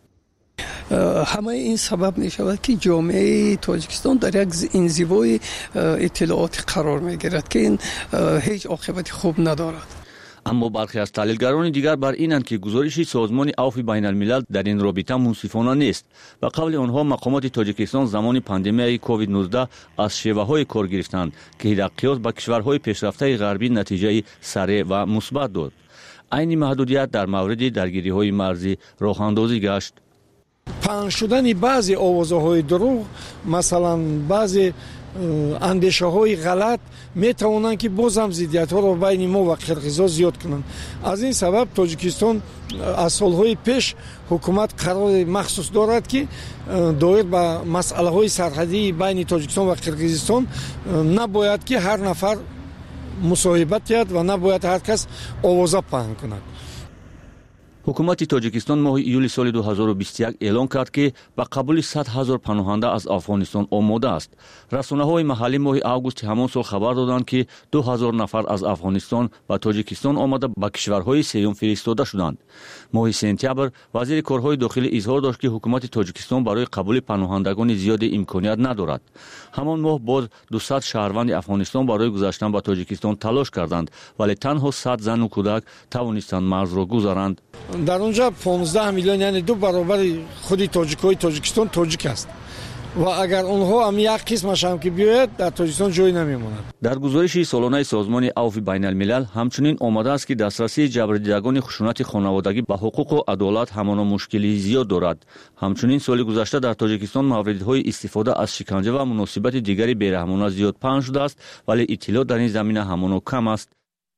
ҳамаи ин сабаб мешавад ки ҷомеаи тоҷикистон дар як инзивои иттилоотӣ қарор мегирад ки ин ҳеҷ оқибати хуб надорад. аммо бархе аз таҳлилгарони дигар бар инанд, ки гузориши созмони авфи байналмилал дар ин робита мунсифона нест. ба қавли онҳо, мақомоти тоҷикистон замони пандемияи ковид нуздаҳ аз шеваҳое кор гирифтанд, ки дар қиёс ба кишварҳои пешрафтаи ғарбӣ натиҷаи сареъ ва мусбат дод. айни маҳдудият дар мавриди даргириҳои марзӣ роҳандозӣ гашт. паҳн шудани баъзе овозаҳои дурӯғ, масалан баъзе андешаҳои ғалат метавонанд ки бозам зиддиятҳоро байни мо ва қирғизҳо зиёд кунанд. аз ин сабаб тоҷикистон аз солҳои пеш ҳукумат қарори махсус дорад ки доир ба масъалаҳои сарҳадии байни тоҷикистон ва қирғизистон набояд ки ҳар нафар мусоҳибат диҳад ва набояд ҳар кас овоза паҳн кунад. ҳукумати тоҷикистон моҳи июли соли дуҳазору бисту як эълон кард, ки ба қабули сад ҳазор паноҳанда аз афғонистон омода аст. расонаҳои маҳаллӣ моҳи августи ҳамон сол хабар доданд, ки ду ҳазор нафар аз афғонистон ба тоҷикистон омада ба кишварҳои сеюм фиристода шуданд. моҳи сентябр вазири корҳои дохилӣ изҳор дошт, ки ҳукумати тоҷикистон барои қабули паноҳандагони зиёде имконият надорад. ҳамон моҳ боз дусад шаҳрванди афғонистон барои гузаштан ба тоҷикистон талош карданд, вале танҳо сад зану кӯдак тавонистанд марзро гузаранд. در اونجا پانزده میلیون یعنی دو برابر خودی تاجیکای تاجیکستان تاجیک است و اگر اونها هم یک قسمش هم که بیاید در تاجیکستان جای نمیمونند. در گزارش سالانه سازمان عفو بین الملل همچنین آمده است که دسترسی جبردیدگان خشونت خانوادگی به حقوق و عدالت همان مشکلی زیاد دارد. همچنین سال گذشته در تاجیکستان موردهای استفاده از شکنجه و مناسبت دیگری بیرحمانه زیاد پنهان شده است، ولی اطلاعات در این زمینه همان کم است.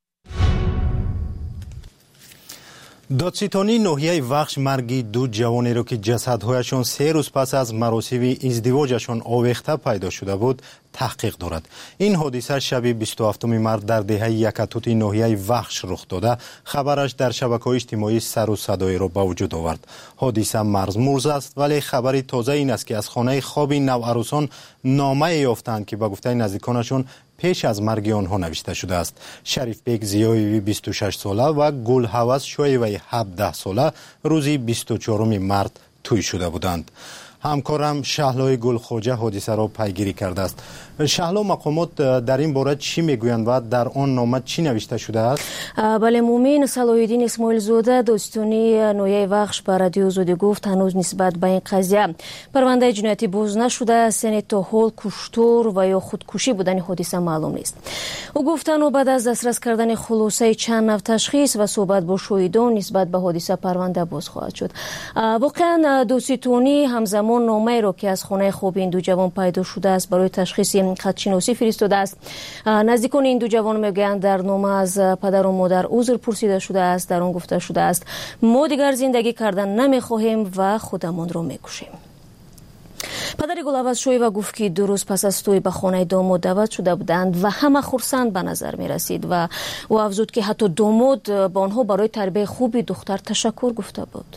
دادستانی ناحیه وخش مرگ دو جوانی را که جسدهایشان سه روز پس از مراسم ازدواجشان آویخته پیدا شده بود تحقیق دارد. این حادثه شب بیست و هفتم مارس در دهه یکتوت ناحیه وخش رخ داده، خبرش در شبکه‌های اجتماعی سر و صدای را به وجود آورد. حادثه مرزمرز است، ولی خبر تازه این است که از خانه خواب نوعروسان نامه یافتند که به گفته نزدیکانشان پیش از مرگ آنها نوشته شده است. شریف بیگ زیایوی بیست و شش ساله و گل هوس شویوی هفده ساله روزی بیست و چهارم مارس توی شده بودند. همکارم شهلای گلخوجه حادثه را پیگیری کرده است. شهلا، مقامات در این باره چی میگویند و در آن نامه چی نوشته شده است؟ بله، مومین صلاح‌الدین اسماعیل زاده دادستانی ناحیه وخش به رادیو آزادی گفت هنوز نسبت به این قضیه پرونده جنایتی باز نشده، سن تا حال کشتار و یا خودکشی بودن حادثه معلوم نیست. او گفتند بعد از دسترس کردن خلاصه چند نوع تشخیص و صحبت با شاهدان نسبت به حادثه پرونده باز خواهد شد. واقعا دادستانی همزمان نامه را که از خانه خواب این دو جوان پیدا شده است برای تشخیص خدشناسی فرستاده است. نزدیکان این دو جوان میگویند در نامه از پدر و مادر عذر پرسیده شده است. در آن گفته شده است ما دیگر زندگی کردن نمیخواهیم و خودمان را میکشیم. پدر گل‌عوض شویو گفت که دو روز پس از توی به خانه داماد دعوت شده بودند و همه خرسند به نظر می رسید و او افزود که حتی داماد با آنها برای تربیت خوبی دختر تشکر گفته بود.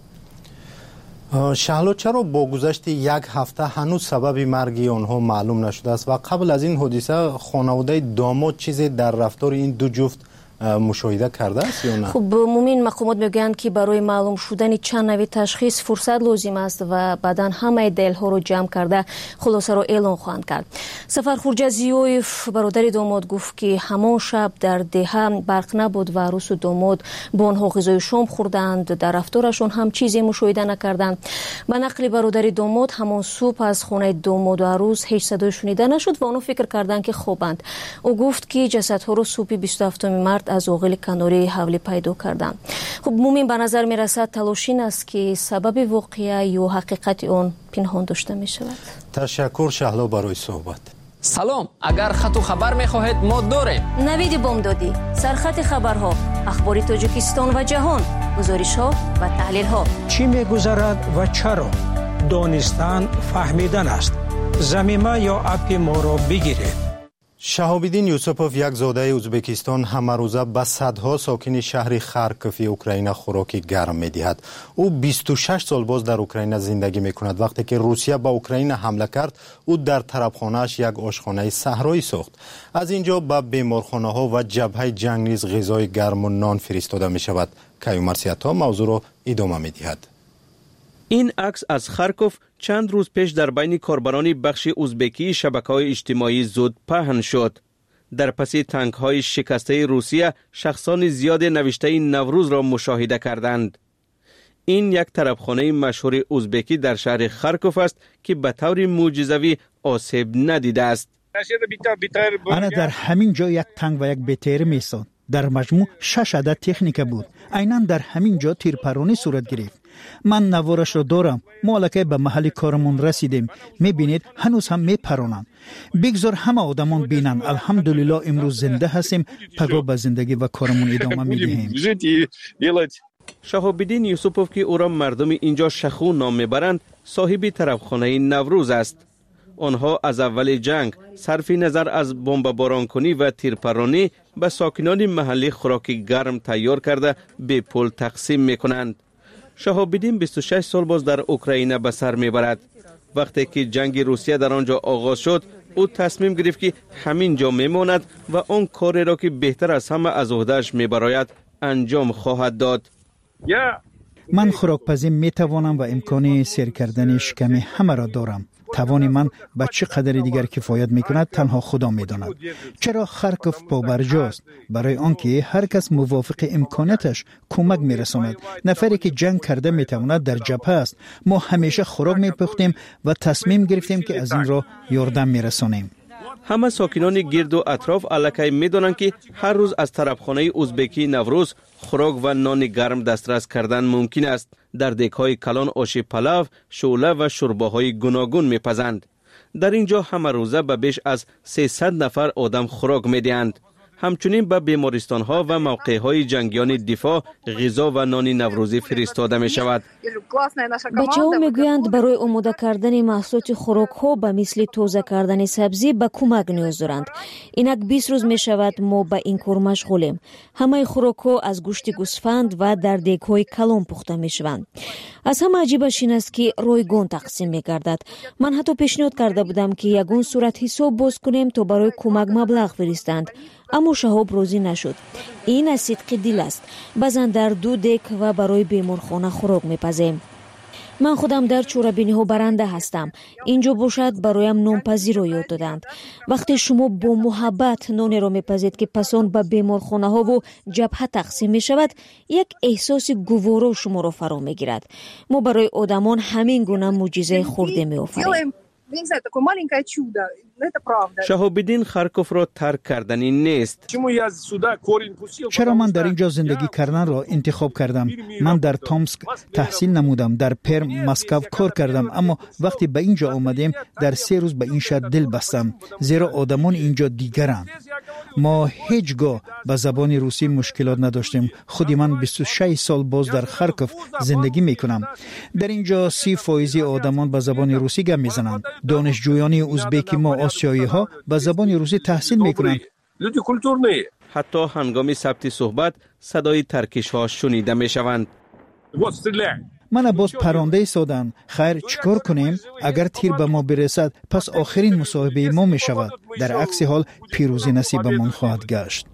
شهلا، چرا با گذشت یک هفته هنوز سبب مرگ آنها معلوم نشده است و قبل از این حادثه خانواده داماد چیزی در رفتار این دو جفت مشاهده کرده است یا نه؟ خب مومین مقامات میگویند که برای معلوم شدن چند نوع تشخیص فرصت لازم است و بعداً همه دلیل ها رو جمع کرده خلاصه رو اعلام خواهند کرد. سفر خورجه زیویف برادر داماد گفت که همان شب در دهه برق نبود و عروس و داماد با آنها غذای شام خوردند، در رفتارشون هم چیزی مشاهده نکردند. به نقل برادر داماد همان صبح از خانه داماد و عروس هیچ صدای شنیده نشد و آنها فکر کردند که خوابند. او گفت که جسدها رو صبح بیست و هفتم مارس از اوغل کناری حولی پیدا کردن. خب مومین به نظر می رسد تلاش این است که سبب واقعه یا حقیقت اون پنهان داشته می شود. تشکر شهلا برای صحبت. سلام، اگر خط و خبر می خواهید ما داریم. نوید بامدادی، سرخط خبرها، اخبار تاجیکستان و جهان، گزارش ها و تحلیل ها. چی می گذرد و چرا؟ دانستن فهمیدن است. زمینه یا اپ ما را بگیرید. شهابالدین یوسپوف، یک زاده ازبکستان، همه روزه به صدها ساکن شهر خارکوف اوکراین خوراک گرم می‌دهد. او بیست و شش سال باز در اوکراین زندگی می‌کند. وقتی که روسیه به اوکراین حمله کرد، او در طرفخانه‌اش یک آشخانه صحرایی ساخت. از اینجا به بیمارخانه‌ها و جبهه جنگ نیز غذای گرم و نان فرستاده می‌شود. کیومرسیتا موضوع را ادامه می‌دهد. این عکس از خارکوف چند روز پیش در بین کاربران بخش ازبکی شبکه‌های اجتماعی زود پهن شد. در پس تانک‌های شکسته روسیه شخصان زیاد نوشته نوروز را مشاهده کردند. این یک طرفخانه مشهور ازبکی در شهر خارکوف است که به طور معجزه‌ای آسیب ندیده است. آن در همین جا یک تانک و یک بتر می‌ساخت. در مجموع شش عدد تکنیک بود. عیناً در همین جا تیرپرانی صورت گرفت. من نوارش را دارم. مالکه به محل کارمون رسیدیم. میبینید هنوز هم میپرانند. بگذار همه آدمان بینن. الحمدلله امروز زنده هستیم. پگاه به زندگی و کارمون ادامه میدهیم. شهابالدین یوسپوف که او را مردم اینجا شخو نام میبرند، صاحب طرفخانه نوروز است. آنها از اول جنگ صرف نظر از بمباران کنی و تیرپرانی به ساکنان محلی خوراک گرم تیار کرده به پول تقسیم میکنند. شهابالدین بیست و شش سال باز در اوکراین به سر میبرد. وقتی که جنگ روسیه در آنجا آغاز شد، او تصمیم گرفت که همین جا میماند و آن کاری را که بهتر از همه از عهده‌اش میبراید انجام خواهد داد. من خوراکپزی میتوانم و امکان سیر کردن شکم همه را دارم. توان من به چه قدر دیگر کفایت میکند تنها خدا میداند. چرا خارکوف پابرجاست؟ برای آنکه هر کس موافق امکاناتش کمک میرساند. نفری که جنگ کرده میتواند در جبهه است. ما همیشه خوراک میپختیم و تصمیم گرفتیم که از این را یاردم میرسانیم. همه ساکنان گرد و اطراف الکی میدانند که هر روز از طرفخانه ازبکی نوروز خوراک و نان گرم دسترس کردن ممکن است. در دک‌های کلان آش پلو، شعله و شورباهای گوناگون میپزند. در اینجا همه روزه به بیش از سیصد نفر آدم خوراک میدهند. همچنین به بیمارستان‌ها و موقع‌های جنگیان دفاع غذا و نان نوروزی فرستاده می‌شود. بچه‌ها میگویند برای آماده کردن محصولات خوراک‌ها به مثل تازه کردن سبزی به کمک نیاز دارند. اینک بیست روز می‌شود ما به این کار مشغولیم. همه خوراک‌ها از گوشت گوسفند و در دیگ‌های کلان پخته می‌شوند. از همه عجیبش این است که رایگان تقسیم می‌گردد. من حتی پیشنهاد کرده بودم که یگان صورت حساب باز کنیم تا برای کمک مبلغ فرستند. اما شهاب راضی نشد. این از صدق دل است. بعضن در دو دک و برای بیمارخانه خوراک میپزیم. من خودم در چوربینی ها برنده هستم. اینجا باشد برایم نانپزی را یاد دادند. وقتی شما با محبت نان را میپزید که پسان به بیمارخانه ها و جبهه تقسیم می شود، یک احساس گوارا شما را فرا میگیرد. ما برای آدمان همین گونه معجزه خورده میآفریم. شهاب‌الدین خارکوف را ترک کردنی نیست. چرا من در اینجا زندگی کردن را انتخاب کردم؟ من در تومسک تحصیل نمودم، در پرم مسکو کار کردم، اما وقتی به اینجا آمدیم در سه روز به این شهر دل بستم، زیرا آدمان اینجا دیگرند. ما هیچگاه به زبان روسی مشکلات نداشتیم. خودی من بیست و شش سال باز در خارکوف زندگی میکنم. در اینجا سی فایزی آدمان به زبان روسی گپ میزنند. دانشجویان ازبک ما آسیایی ها به زبان روسی تحصیل میکنند. حتی هنگام ثبت صحبت صدای ترکش ها شنیده میشوند. من باز پرنده سادن. خیر چیکار کنیم؟ اگر تیر به ما برسد پس آخرین مصاحبه ما می شود. در عکس حال پیروزی نصیبمان خواهد گشت.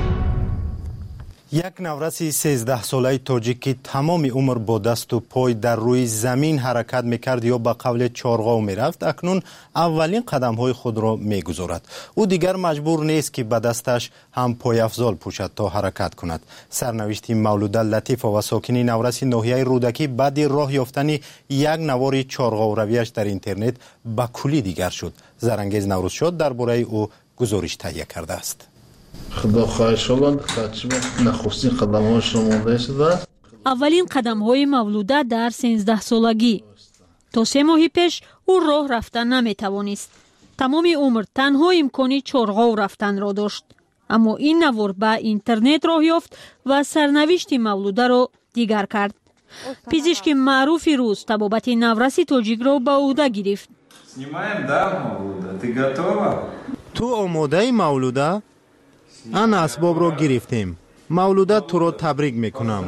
یک نورسی سیزده ساله تاجیک که تمام عمر با دست و پای در روی زمین حرکت میکرد یا به قول چارغاو میرفت، اکنون اولین قدم های خود را میگذارد. او دیگر مجبور نیست که به دستش هم پای افزال پوشد تا حرکت کند. سرنوشت مولوده لطیف و ساکنی نورسی ناحیه رودکی بعد راه یافتن یک نوار چارغاو رویش در اینترنت به کلی دیگر شد. زرانگیز نوروزشاد درباره او گزارش تهیه کرده است. خدا خواهشالان خدمت نخستین قدم‌هاش را مانده شده. اولین قدم‌های مولوده در سیزده سالگی. تا سه ماه پیش او راه رفتن نمی‌توانست. تمام عمر تنها امکانی چارغاو رفتن را داشت. اما این نوار به اینترنت راه یافت و سرنوشت مولوده را دیگر کرد. پزشک معروف روز طبابت نورسی تاجیک را به عهده گرفت. سنیمایم да, مولوده. Ты готова? تو آماده مولوده؟ آن اسباب را گرفتیم. مولوده تو را تبریک میکنم.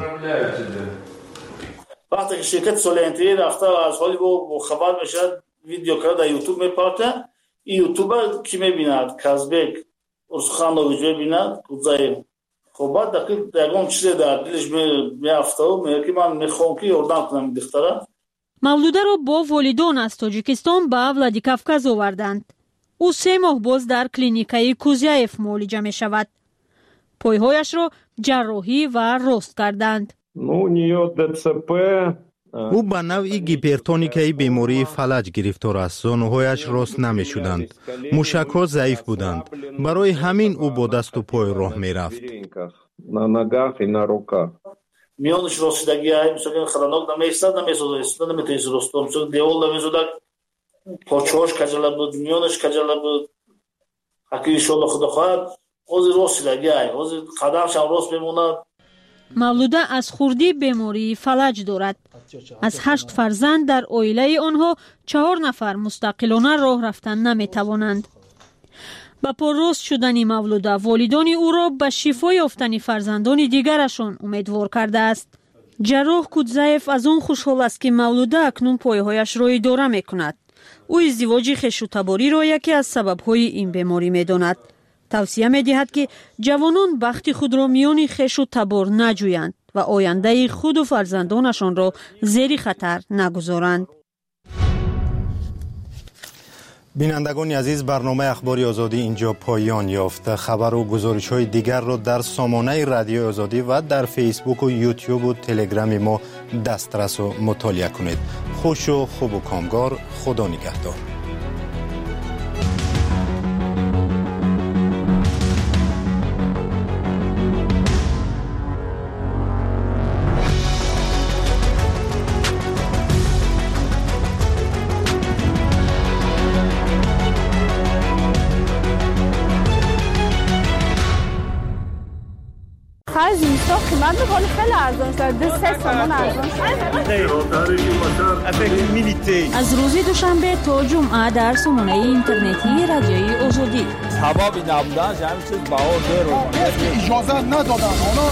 وقتی که شرکت سولنتی رفته و از حالی با خبر میشه ویدیو کرده در یوتیوب میپارته، این یوتیوبر کی میبیند؟ کازبک ارسخانوویچ میبیند کودزایم. خب بعد دقیق یکم چیزی در دلش میافته و میگه که من میخوام که یاردم کنم دختره. مولوده را با والدان از تاجیکستان به ولادیکافکاز آوردند. او سه ماه باز در کلینیکای کوزیایف معالجه می شود. پایهایش را جراحی و رست کردند. او به نوعی گیپرتونیکای بیماری فلج گرفتار است. زانوهایش راست نمی شدند. موشک‌ها ضعیف بودند. برای همین او با دست و پای راه می رفت. میانش رسیدگی های مثلا خراناک نمیستاد نمیسود استاد نمیتونست رستم مثلا دیوال نمیزود پاچه‌اش کجلا بود میانش کجلا بود حقیقی شما خدا خواهد از رسیدگی های از قدمش هم راست بموند. مولوده از خوردی بیماری فلج دارد. از هشت فرزند در عائله آنها چهار نفر مستقلانه راه رفتن نمیتوانند. با پررست شدن مولوده والدان او را به شفای یافتن فرزندان دیگرشان امیدوار کرده است. جراح کودزایف از اون خوشحال است که مولوده اکنون پایهایش را اداره میکند. او ازدواج خویش و تباری را یکی از سببهای این بیماری میداند. توصیه میدهد که جوانان بخت خود را میان خویش و تبار نجویند و آینده خود و فرزندانشان را زیر خطر نگذارند. بینندگان عزیز، برنامه اخبار آزادی اینجا پایان یافت. خبر و گزارش های دیگر را در سامانه رادیو آزادی و در فیسبوک و یوتیوب و تلگرام ما دسترس و مطالعه کنید. خوش و خوب و کامگار. خدا نگهدار. خرج اینستا قیمت بکنه خیلی ارزان شد. دو سه تومن ارزان شد. از روز دوشنبه تا جمعه در سامانه اینترنتی رادیوی آزادی. حبابی نبودن همین چیز بهار داره. اجازه ندادن.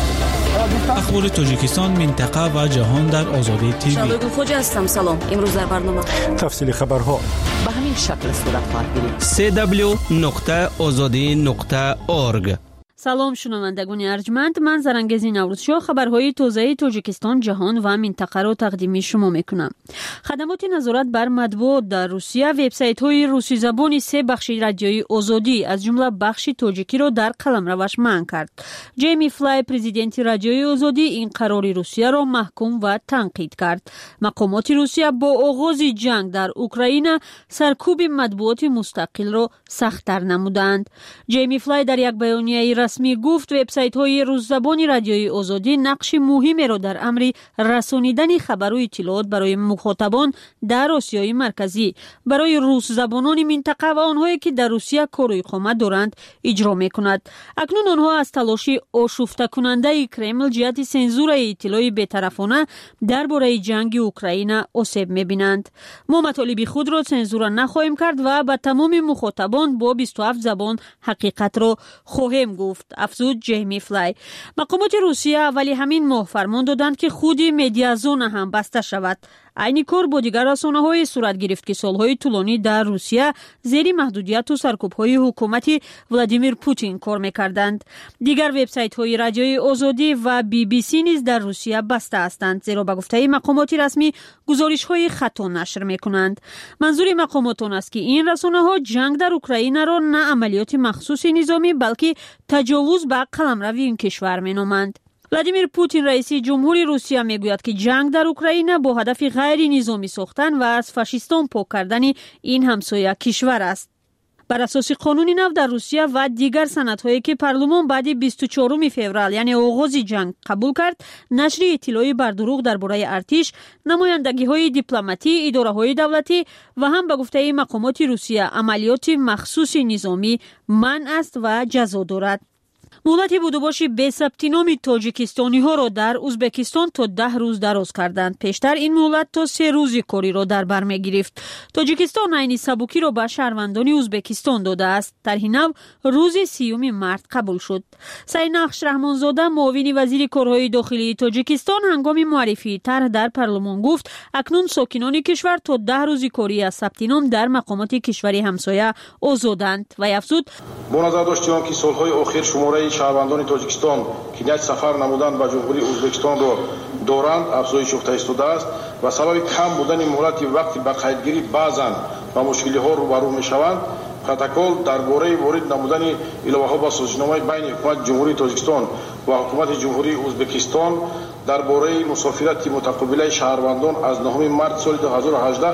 اخبار تاجیکستان، منطقه و جهان در آزادی تیوی. شادو خوجا هستم. سلام. امروز در برنامه تفصیل خبرها به همین شکل صورت خواهد گرفت. سی دبلیو نقطه آزادی نقطه اورگ. سلام شنوندگان ارجمند، من زرنگزی نوروزشاه خبرهای تازه تاجیکستان، جهان و منطقه را تقدیم شما میکنم. خدمات نظارت بر مطبوعات در روسیه وبسایت های روسی زبان سه بخش رادیوی آزادی از جمله بخش تاجیکی را در قلمروش منع کرد. جیمی فلای، پرزیدنت رادیوی آزادی، این قرار روسیه را محکوم و تنقید کرد. مقامات روسیه با آغاز جنگ در اوکراین سرکوب مطبوعات مستقل را سخت‌تر نمودند. جیمی فلای در یک بیانیه رسمی گفت وبسایت های روس زبان رادیوی آزادی نقش مهمی را در امر رسانیدن خبر و اطلاعات برای مخاطبان در آسیای مرکزی برای روس زبانان منطقه و آنهایی که در روسیه کار و اقامت دارند اجرا می‌کند. اکنون آنها از تلاش آشفته کننده کرمل جهت سانسور اطلاع بی‌طرفانه درباره جنگ اوکراین آسیب می‌بینند. ما مطالب خود را سانسور نخواهیم کرد و به تمام مخاطبان با بیست و هفت زبان حقیقت را خواهیم گفت، افزود جیمی فلای. مقامات روسیه ولی همین ماه فرمان دادند که خود مدیا زون هم بسته شود. عین کار با دیگر رسانه‌های صورت گرفت که سالهای طولانی در روسیه زیر محدودیت و سرکوب‌های حکومت ولادیمیر پوتین کار می‌کردند. دیگر وبسایت‌های رادیوی آزادی و بی بی سی نیز در روسیه بسته هستند، زیرا به گفته مقامات رسمی گزارش‌های خطا نشر می‌کنند. منظور مقامات آن است که این رسانه‌ها جنگ در اوکراین را نه عملیات مخصوص نظامی بلکه تجاوز به قلمرو این کشور می‌نامند. ولادیمیر پوتین رئیس جمهوری روسیه میگوید که جنگ در اوکراین با هدف غیر نظامی ساختن و از فاشیستان پاک کردن این همسایه کشور است. بر اساس قانون نو در روسیه و دیگر سندهایی که پارلمان بعد بیست و چهارم فوریه یعنی آغاز جنگ قبول کرد، نشر اطلاعی بر دروغ درباره ارتش، نمایندگی‌های دیپلماتی، اداره‌های دولتی و هم به گفته مقامات روسیه عملیات مخصوص نظامی منع است و جزا دارد. مهلت بودوباش به ثبت نام تاجیکستانی ها را در ازبکستان تا ده روز دراز کردند. پیشتر این مهلت تا سه روز کاری را در بر می گرفت. تاجیکستان عین سبوکی را به شهروندان ازبکستان داده است. طرح نو روز سیوم مارس قبول شد. سینخش رحمانزاده، معاون وزیر کارهای داخلی تاجیکستان، هنگام معرفی طرح در پارلمان گفت اکنون ساکنان کشور تا ده روز کاری از ثبت نام در مقامات کشوری همسایه آزادند و افزود با نظر داشتیم که سالهای اخیر شماره شهروندان تاجیکستان که نیت سفر نمودند به جمهوری ازبکستان را دارند افزایش یافته ایستاده است و سبب کم بودن مهلت وقتی به قیدگیری بعضاً با مشکل‌ها روبرو می‌شوند، پروتکل درباره وارد نمودن الواه‌ها با سازش‌نامه بین حکومت جمهوری تاجیکستان و حکومت جمهوری ازبکستان درباره مسافرت متقابل شهروندان از نهم مارس سال دو هزار و هجده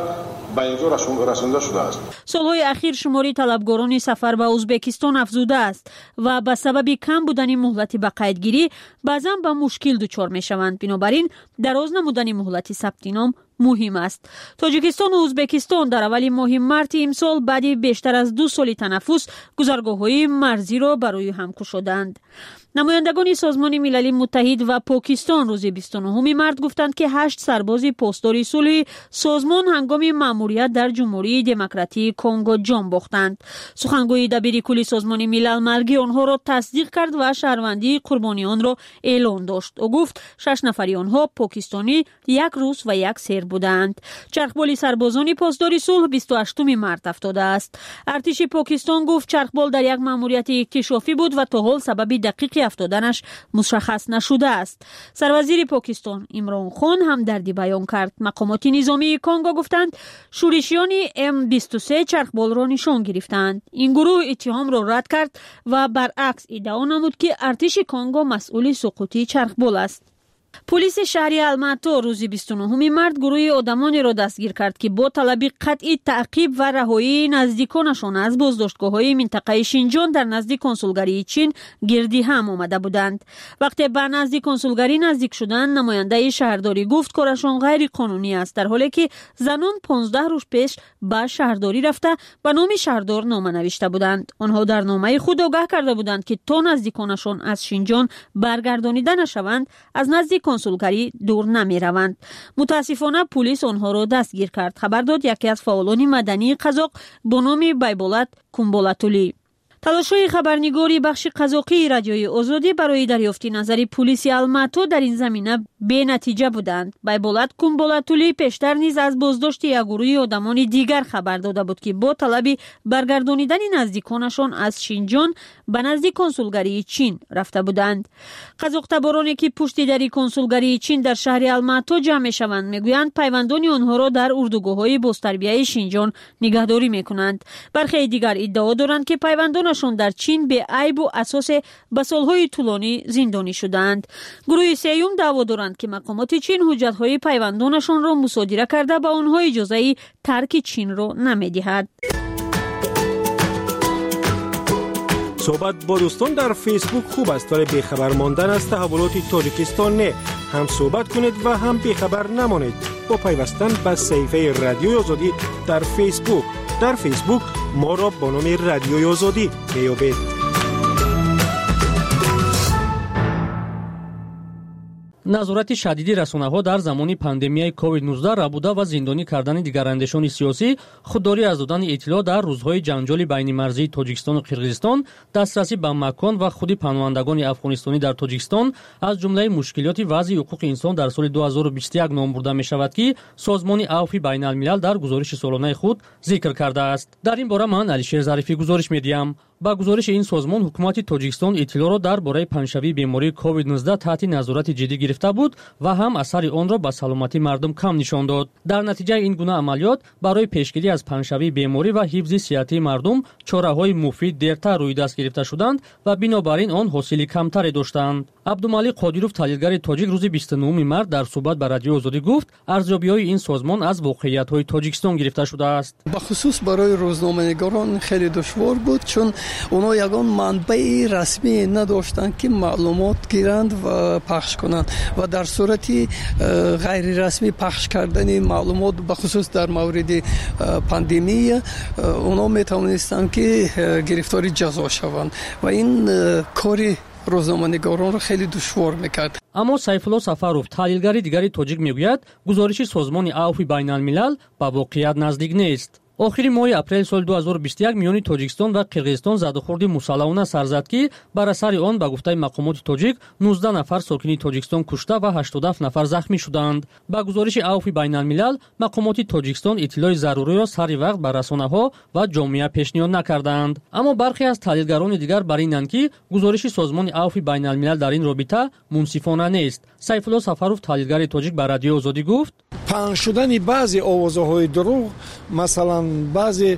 رسانده شده است. سالهای اخیر شماری طلبگاران سفر به ازبکستان افزوده است و به سبب کم بودن مهلت به قیدگیری بعضا به مشکل دچار می شوند. بنابراین دراز نمودن مهلت ثبت نام مهم است. تاجیکستان و ازبکستان در اول ماه مارس امسال بعد بیشتر از دو سال تنفس گذرگاه‌های مرزی را برای هم گشودند. نمایندگان سازمان ملل متحد و پاکستان روز بیست و نهم مارس گفتند که هشت سرباز پاسدار صلح سازمان هنگام مأموریت در جمهوری دموکراتیک کنگو جان باختند. سخنگوی دبیر کل سازمان ملل مرگ آنها را تصدیق کرد و شهروندی قربانیان را اعلام داشت. او گفت شش نفر آنها پاکستانی، یک روس و یک سر بودند. چرخبال سربازان پاسدار صلح بیست و هشتم مارس افتاده است. ارتش پاکستان گفت چرخبال در یک مأموریت اکتشافی بود و تا حال سبب دقیق افتادنش مشخص نشده است. سروزیر پاکستان عمران خان هم دردی بیان کرد. مقامات نظامی کانگو گفتند شورشیان ام بیست و سه چرخبال را نشان گرفتند. این گروه اتهام را رد کرد و برعکس ادعا نمود که ارتش کانگو مسئول سقوط چرخبال است. پلیس شهری الماتو روز بیست و نه مارس گروه آدمانی را دستگیر کرد که با طلب قطعی تعقیب و رهایی نزدیکانشان از بازداشتگاه‌های منطقه شینجان در نزدیک کنسولگری چین گردی هم آمده بودند. وقتی به نزدیک کنسولگری نزدیک شدند، نماینده شهرداری گفت کارشان غیر قانونی است، در حالی که زنان پانزده روز پیش به شهرداری رفته به نام شهردار نامه نوشته بودند. آنها در نامه خود آگاه کرده بودند که تا نزدیکانشان از شینجان برگردانیده نشوند از نزدیک کنسولگری دور نمی روند. متاسفانه پلیس آنها را دستگیر کرد. خبر داد یکی از فعالان مدنی قزاق با نام بیبولت کومبولاتولی. تلاش‌های خبرنگاری بخش قزاقی رادیوی آزادی برای دریافت نظر پلیس الماتو در این زمینه بی نتیجه بودند. بیبولت کومبولاتولی پیشتر نیز از بازداشت یک گروه آدمان دیگر خبر داده بود که با طلب برگردانیدن نزدیکانشان از شینجان به نزدیک کنسولگری چین رفته بودند. قزاق تبارانی که پشت در کنسولگری چین در شهر الماتو جمع می‌شوند میگویند پیوندان آنها را در اردوگاه‌های بازتربیه شینجان نگهداری می‌کنند. برخی دیگر ادعا دارند که پیوندانشان در چین به عیب و اساس به سالهای طولانی زندانی شدند. گروه سیوم دعوا دارند که مقامات چین حجت‌های پیوندانشان را مصادره کرده به آنها اجازه ترک چین را نمی‌دهد. صحبت با دوستان در فیسبوک خوب است، ولی بیخبر ماندن از تحولات تاجیکستان نه. هم صحبت کنید و هم بیخبر نمانید با پیوستن به صفحه رادیوی آزادی در فیسبوک. در فیسبوک ما را با نام رادیوی آزادی بیابید. назорати шадиди расонаҳо дар замони пандемияи ковид нуздаҳ рабуда ва зиндонӣ кардани дигарандешони сиёсӣ, худдорӣ аз додани иттилоъ дар рӯзҳои ҷанҷоли байнимарзии Тоҷикистону Қирғизистон, дастрасӣ ба макон ва худи паноҳандагони афғонистонӣ дар Тоҷикистон аз ҷумлаи мушкилоти вазъи ҳуқуқи инсон дар соли ду ҳазору бисту як ном бурда мешавад, ки Созмони Авфи Байналмилал дар гузориши солонаи худ зикр кардааст. Дар ин бора ман Алишер Зарифӣ гузориш медиҳам. ба гузориши ин созмон ҳукумати Тоҷикистон иттилоъро дар бораи панҷшавии бемории ковид нуздаҳ таҳти назорати ҷиддӣ гирифта буд ва ҳам асари онро ба саломатии мардум кам нишон дод. дар натиҷаи ин гуна амалиёт барои пешгирӣ аз панҷшавии беморӣ ва ҳифзи сиҳатии мардум чораҳои муфид дертар рӯи даст гирифта шуданд ва бинобар ин он ҳосили камтаре доштанд. Абдумалик Қодиров, таҳлилгари тоҷик, рӯзи бисту нӯҳуми март дар суҳбат ба Радиои Озодӣ гуфт, арзёбиҳои ин созмон аз воқеиятҳои Тоҷикистон гирифта шудааст. ба хусус барои рӯзноманигорон хеле душвор буд, чун онҳо ягон манбаи расмӣ надоштанд ки маълумот гиранд ва пахш кунанд ва дар сурати ғайрирасмӣ пахш кардани маълумот ба хусус дар мавриди пандемия онҳо метавонистанд ки гирифтори ҷазо шаванд ва ин кори рӯзноманигоронро хеле душвор мекард. аммо Сайфулло Сафаров, таҳлилгари дигари тоҷик, мегӯяд гузориши созмони Авфи Байналмилал ба воқеият наздик нест. охири моҳи апрели соли ду ҳазору бисту як миёни Тоҷикистон ва Қирғизистон задухурди мусаллаҳона сар зад, ки бар асари он ба гуфтаи мақомоти тоҷик нуздаҳ нафар сокини Тоҷикистон кушта ва ҳаштоду ҳафт нафар захмӣ шуданд. Ба гузориши Авфи Байналмилал, мақомоти Тоҷикистон иттилои заруриро сари вақт ба расонаҳо ва ҷомеа пешниҳод накарданд. Аммо бархе аз таҳлилгарони дигар бар инанд, ки гузориши созмони Авфи Байналмилал дар ин робита мунсифона нест. Сайфулло Сафаров, таҳлилгари тоҷик, ба Радиои Озодӣ гуфт: паҳн шудани баъзе овозаҳои дурӯғ, масалан баъзе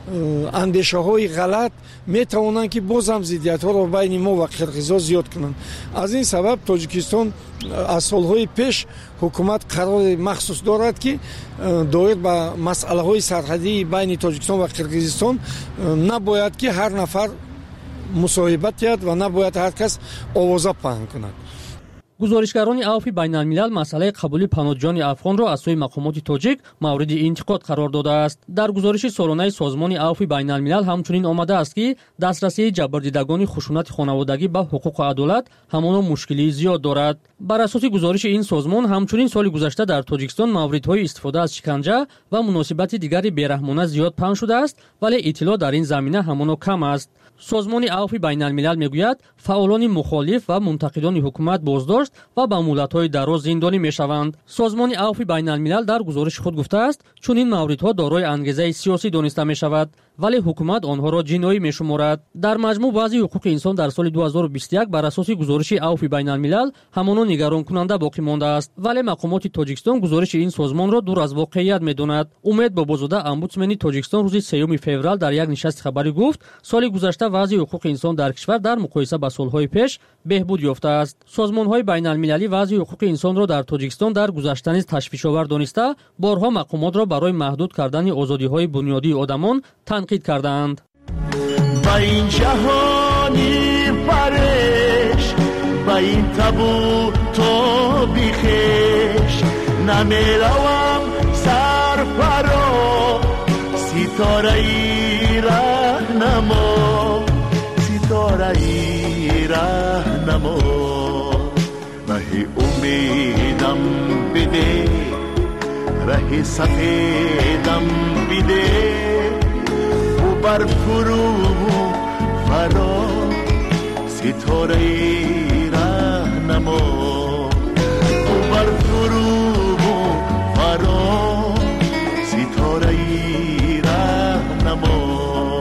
андешаҳои ғалат метавонанд ки бозам зиддиятҳоро байни мо ва қирғизҳо зиёд кунанд. аз ин сабаб Тоҷикистон аз солҳои пеш ҳукумат қарори махсус дорад, ки доир ба масъалаҳои сарҳадии байни Тоҷикистон ва Қирғизистон набояд ки ҳар нафар мусоҳибат диҳад ва набояд ҳар кас овоза паҳн кунад. гузоришгарони Авфи Байналмилал масъалаи қабули паноҳҷони афғонро аз сӯи мақомоти тоҷик мавриди интиқод қарор додааст. дар гузориши солонаи созмони Авфи Байналмилал ҳамчунин омадааст, ки дастрасии ҷабрдидагони хушунати хонаводагӣ ба ҳуқуқу адолат ҳамоно мушкилии зиёд дорад. бар асоси гузориши ин созмон, ҳамчунин соли гузашта дар Тоҷикистон мавридҳои истифода аз шиканҷа ва муносибати дигари бераҳмона зиёд паҳн шудааст, вале иттилоъ дар ин замина ҳамоно кам аст. созмони Авфи Байналмилал мегӯяд, фаъолони мухолиф ва мунтақидони ҳукумат боздошт ва ба муддатҳои дароз зиндонӣ мешаванд. созмони Авфи Байналмилал дар гузориши худ гуфтааст, чунин мавридҳо дорои ангезаи сиёсӣ дониста мешавад. ولی حکومت آنها را جنایی می‌شمارد. در مجموع بعضی حقوق انسان در سال دو هزار و بیست و یک بر اساس گزارش عفو بین الملل همانا نگران کننده باقی مانده است، ولی مقامات تاجیکستان گزارش این سازمان را دور از واقعیت می‌داند. امید بابازاده امبودسمن تاجیکستان روز سوم فوریه در یک نشست خبری گفت سال گذشته وضع حقوق انسان در کشور در مقایسه با سال‌های پیش بهبود یافته است. سازمان‌های بین المللی وضع حقوق انسان را در تاجیکستان در گذشته نیز تشویش‌آور دانسته بارها مقامات را برای محدود کردن آزادی‌های بنیادی آدمان تنقید کردند. با این جهانی فرش با این تابو تو بیخش نمیروم سرفرا ستاره ای راهنما ستاره ای راهنما ره امیدم بده ره سفیدم بده و بر فرو فرا ستاره ای راهنما و بر فرو فرا ستاره ای راهنما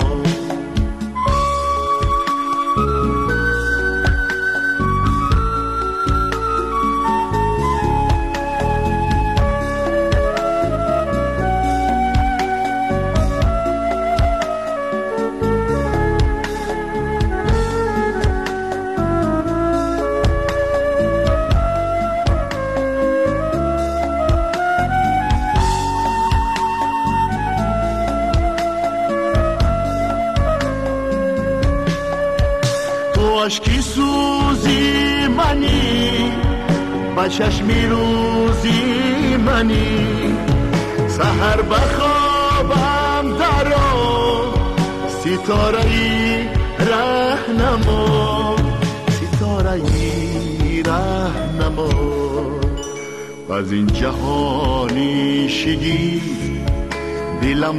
عشقی سوزی منی با چشمی روزی منی سحر بخوابم درو ستاره ای راهنما ستاره ای راهنما از این جهانی شگی دلم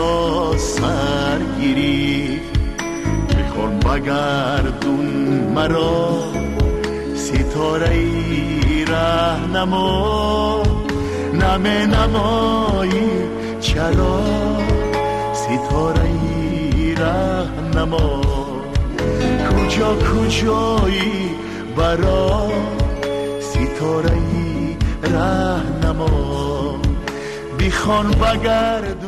سراسر گیری میخوام بگردون مرا ستاره ای راهنما نمی نمایی چرا ستاره ای راهنما کجا کجایی برا ستاره ای راهنما بیخوان بگردون.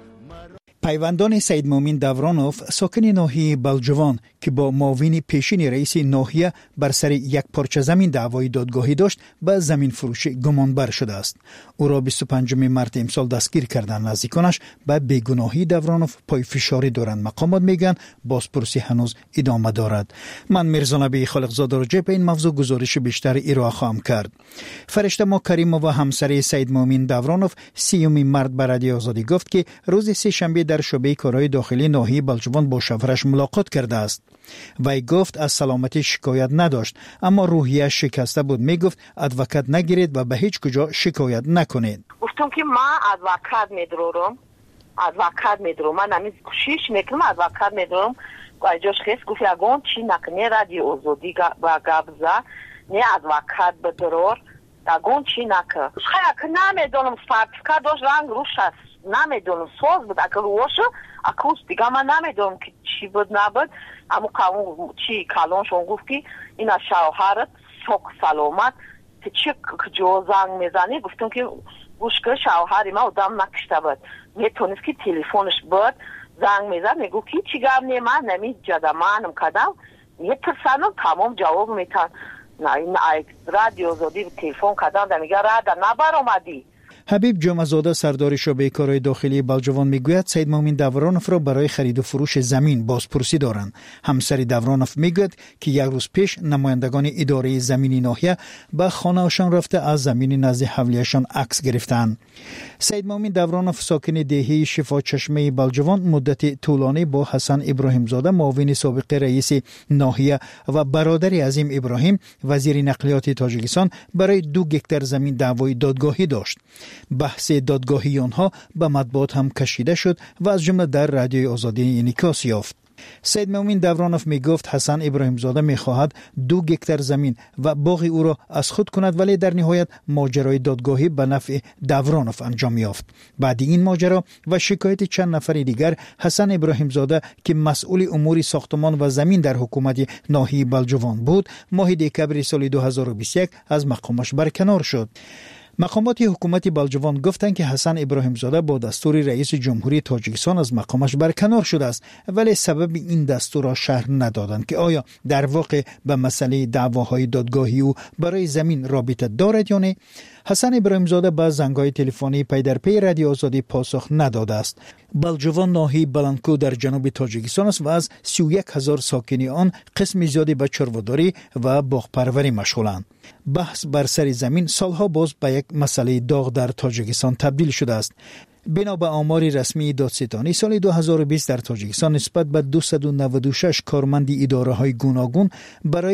پیوندان سید مومن دورانوف ساکن ناحیه بلجوان که با معاون پیشین رئیس ناحیه بر سر یک پارچه زمین دعوای دادگاهی داشت به زمین فروشی گمانبر شده است. او را بیست و پنجم مارس امسال دستگیر کردند. نزدیکانش به بیگناهی دورانوف پای فشاری دارند. مقامات میگن بازپرسی هنوز ادامه دارد. من میرزا نبی خالقزاده راجع به این موضوع گزارش بیشتر ارائه خواهم کرد. فرشته ما کریمووا همسر سید مومن دورانوف سیوم مارس به رادیو آزادی گفت که روز سه شنبه در شعبه کارهای داخلی ناحیه بلجوان با شوهرش ملاقات کرده است. وی گفت از سلامتی شکایت نداشت، اما روحیه شکسته بود. می گفت ادوکات نگیرید و به هیچ کجا شکایت نکنید. گفتم که من ادوکات میدرورم ادوکات میدرورم من نمیز کوشش میکنم ادوکات میدرورم و جوش خیس گفت اگون چی نکنه رادیو آزادی با گابزا نه ادوکات بدرور اگون چی نکه خیلی نمیدونم سرتیفیکات داشت رنگ روش هست نمیدونم سوز بود اگر روشه اکوست دیگه من نمیدونم که چی بود نبود اما قانون چی کالونشون گفت که این شوهرت سوک سلامت که چی کجا زنگ میزنی گفتم که گوشکه شوهری ما ادام نکشته بود میتونست که تلفنش بود زنگ میزن میگو که چی گم نی من نمی جده منم کدم میترسنم تمام جواب میتن نه این رادیو آزادی تلفن کدم میگه رادا نبر اومدی. حبیب جمعه‌زاده سردار شعبه کارهای داخلی بلجوان میگوید سید مومن دورانوف را برای خرید و فروش زمین بازپرسی دارند. همسر دورانوف میگوید که یک روز پیش نمایندگان اداره زمینی ناحیه به خانه‌شان رفته از زمین نزد حولیه‌شان عکس گرفتند. سید مومن دورانوف ساکن دهه شفا چشمه بلجوان مدت طولانی با حسن ابراهیم زاده معاون سابق رئیس ناحیه و برادر عظیم ابراهیم وزیر نقلیات تاجیکستان برای دو گکتر زمین دعوای دادگاهی داشت. بحث دادگاهی آنها به مطبوعات هم کشیده شد و از جمله در رادیوی آزادی انعکاس یافت. سید مومین دورانوف می گفت حسن ابراهیم زاده می خواهد دو گکتر زمین و باغ او را از خود کند، ولی در نهایت ماجرای دادگاهی به نفع دورانوف انجام یافت. بعد این ماجرا و شکایت چند نفر دیگر، حسن ابراهیم زاده که مسئول امور ساختمان و زمین در حکومت ناحیه بلجوان بود، ماه دکبر سال دو هزار و بیست و یک از مقامش برکنار شد. مقامات حکومت بلجوان گفتند که حسن ابراهیم زاده با دستور رئیس جمهوری تاجیکستان از مقامش برکنار شده است، ولی سبب این دستور را شرح ندادند که آیا در واقع به مسئله دعواهای دادگاهی او برای زمین رابطه دارد یا نه. حسن ابراهیم زاده با زنگ‌های تلفنی پی در پی رادیو آزادی پاسخ نداده است. بلجوان ناحیه بلندکو در جنوب تاجیکستان است و از سی و یک هزار ساکنی آن قسم زیادی به چروه‌داری و باغپروری مشغولند. بحث بر سر زمین سالها باز به یک مسئله داغ در تاجیکستان تبدیل شده است. بنا به آمار رسمی دادستانی سال دو هزار و بیست در تاجیکستان نسبت به دویست و نود و شش کارمند اداره‌های گوناگون برای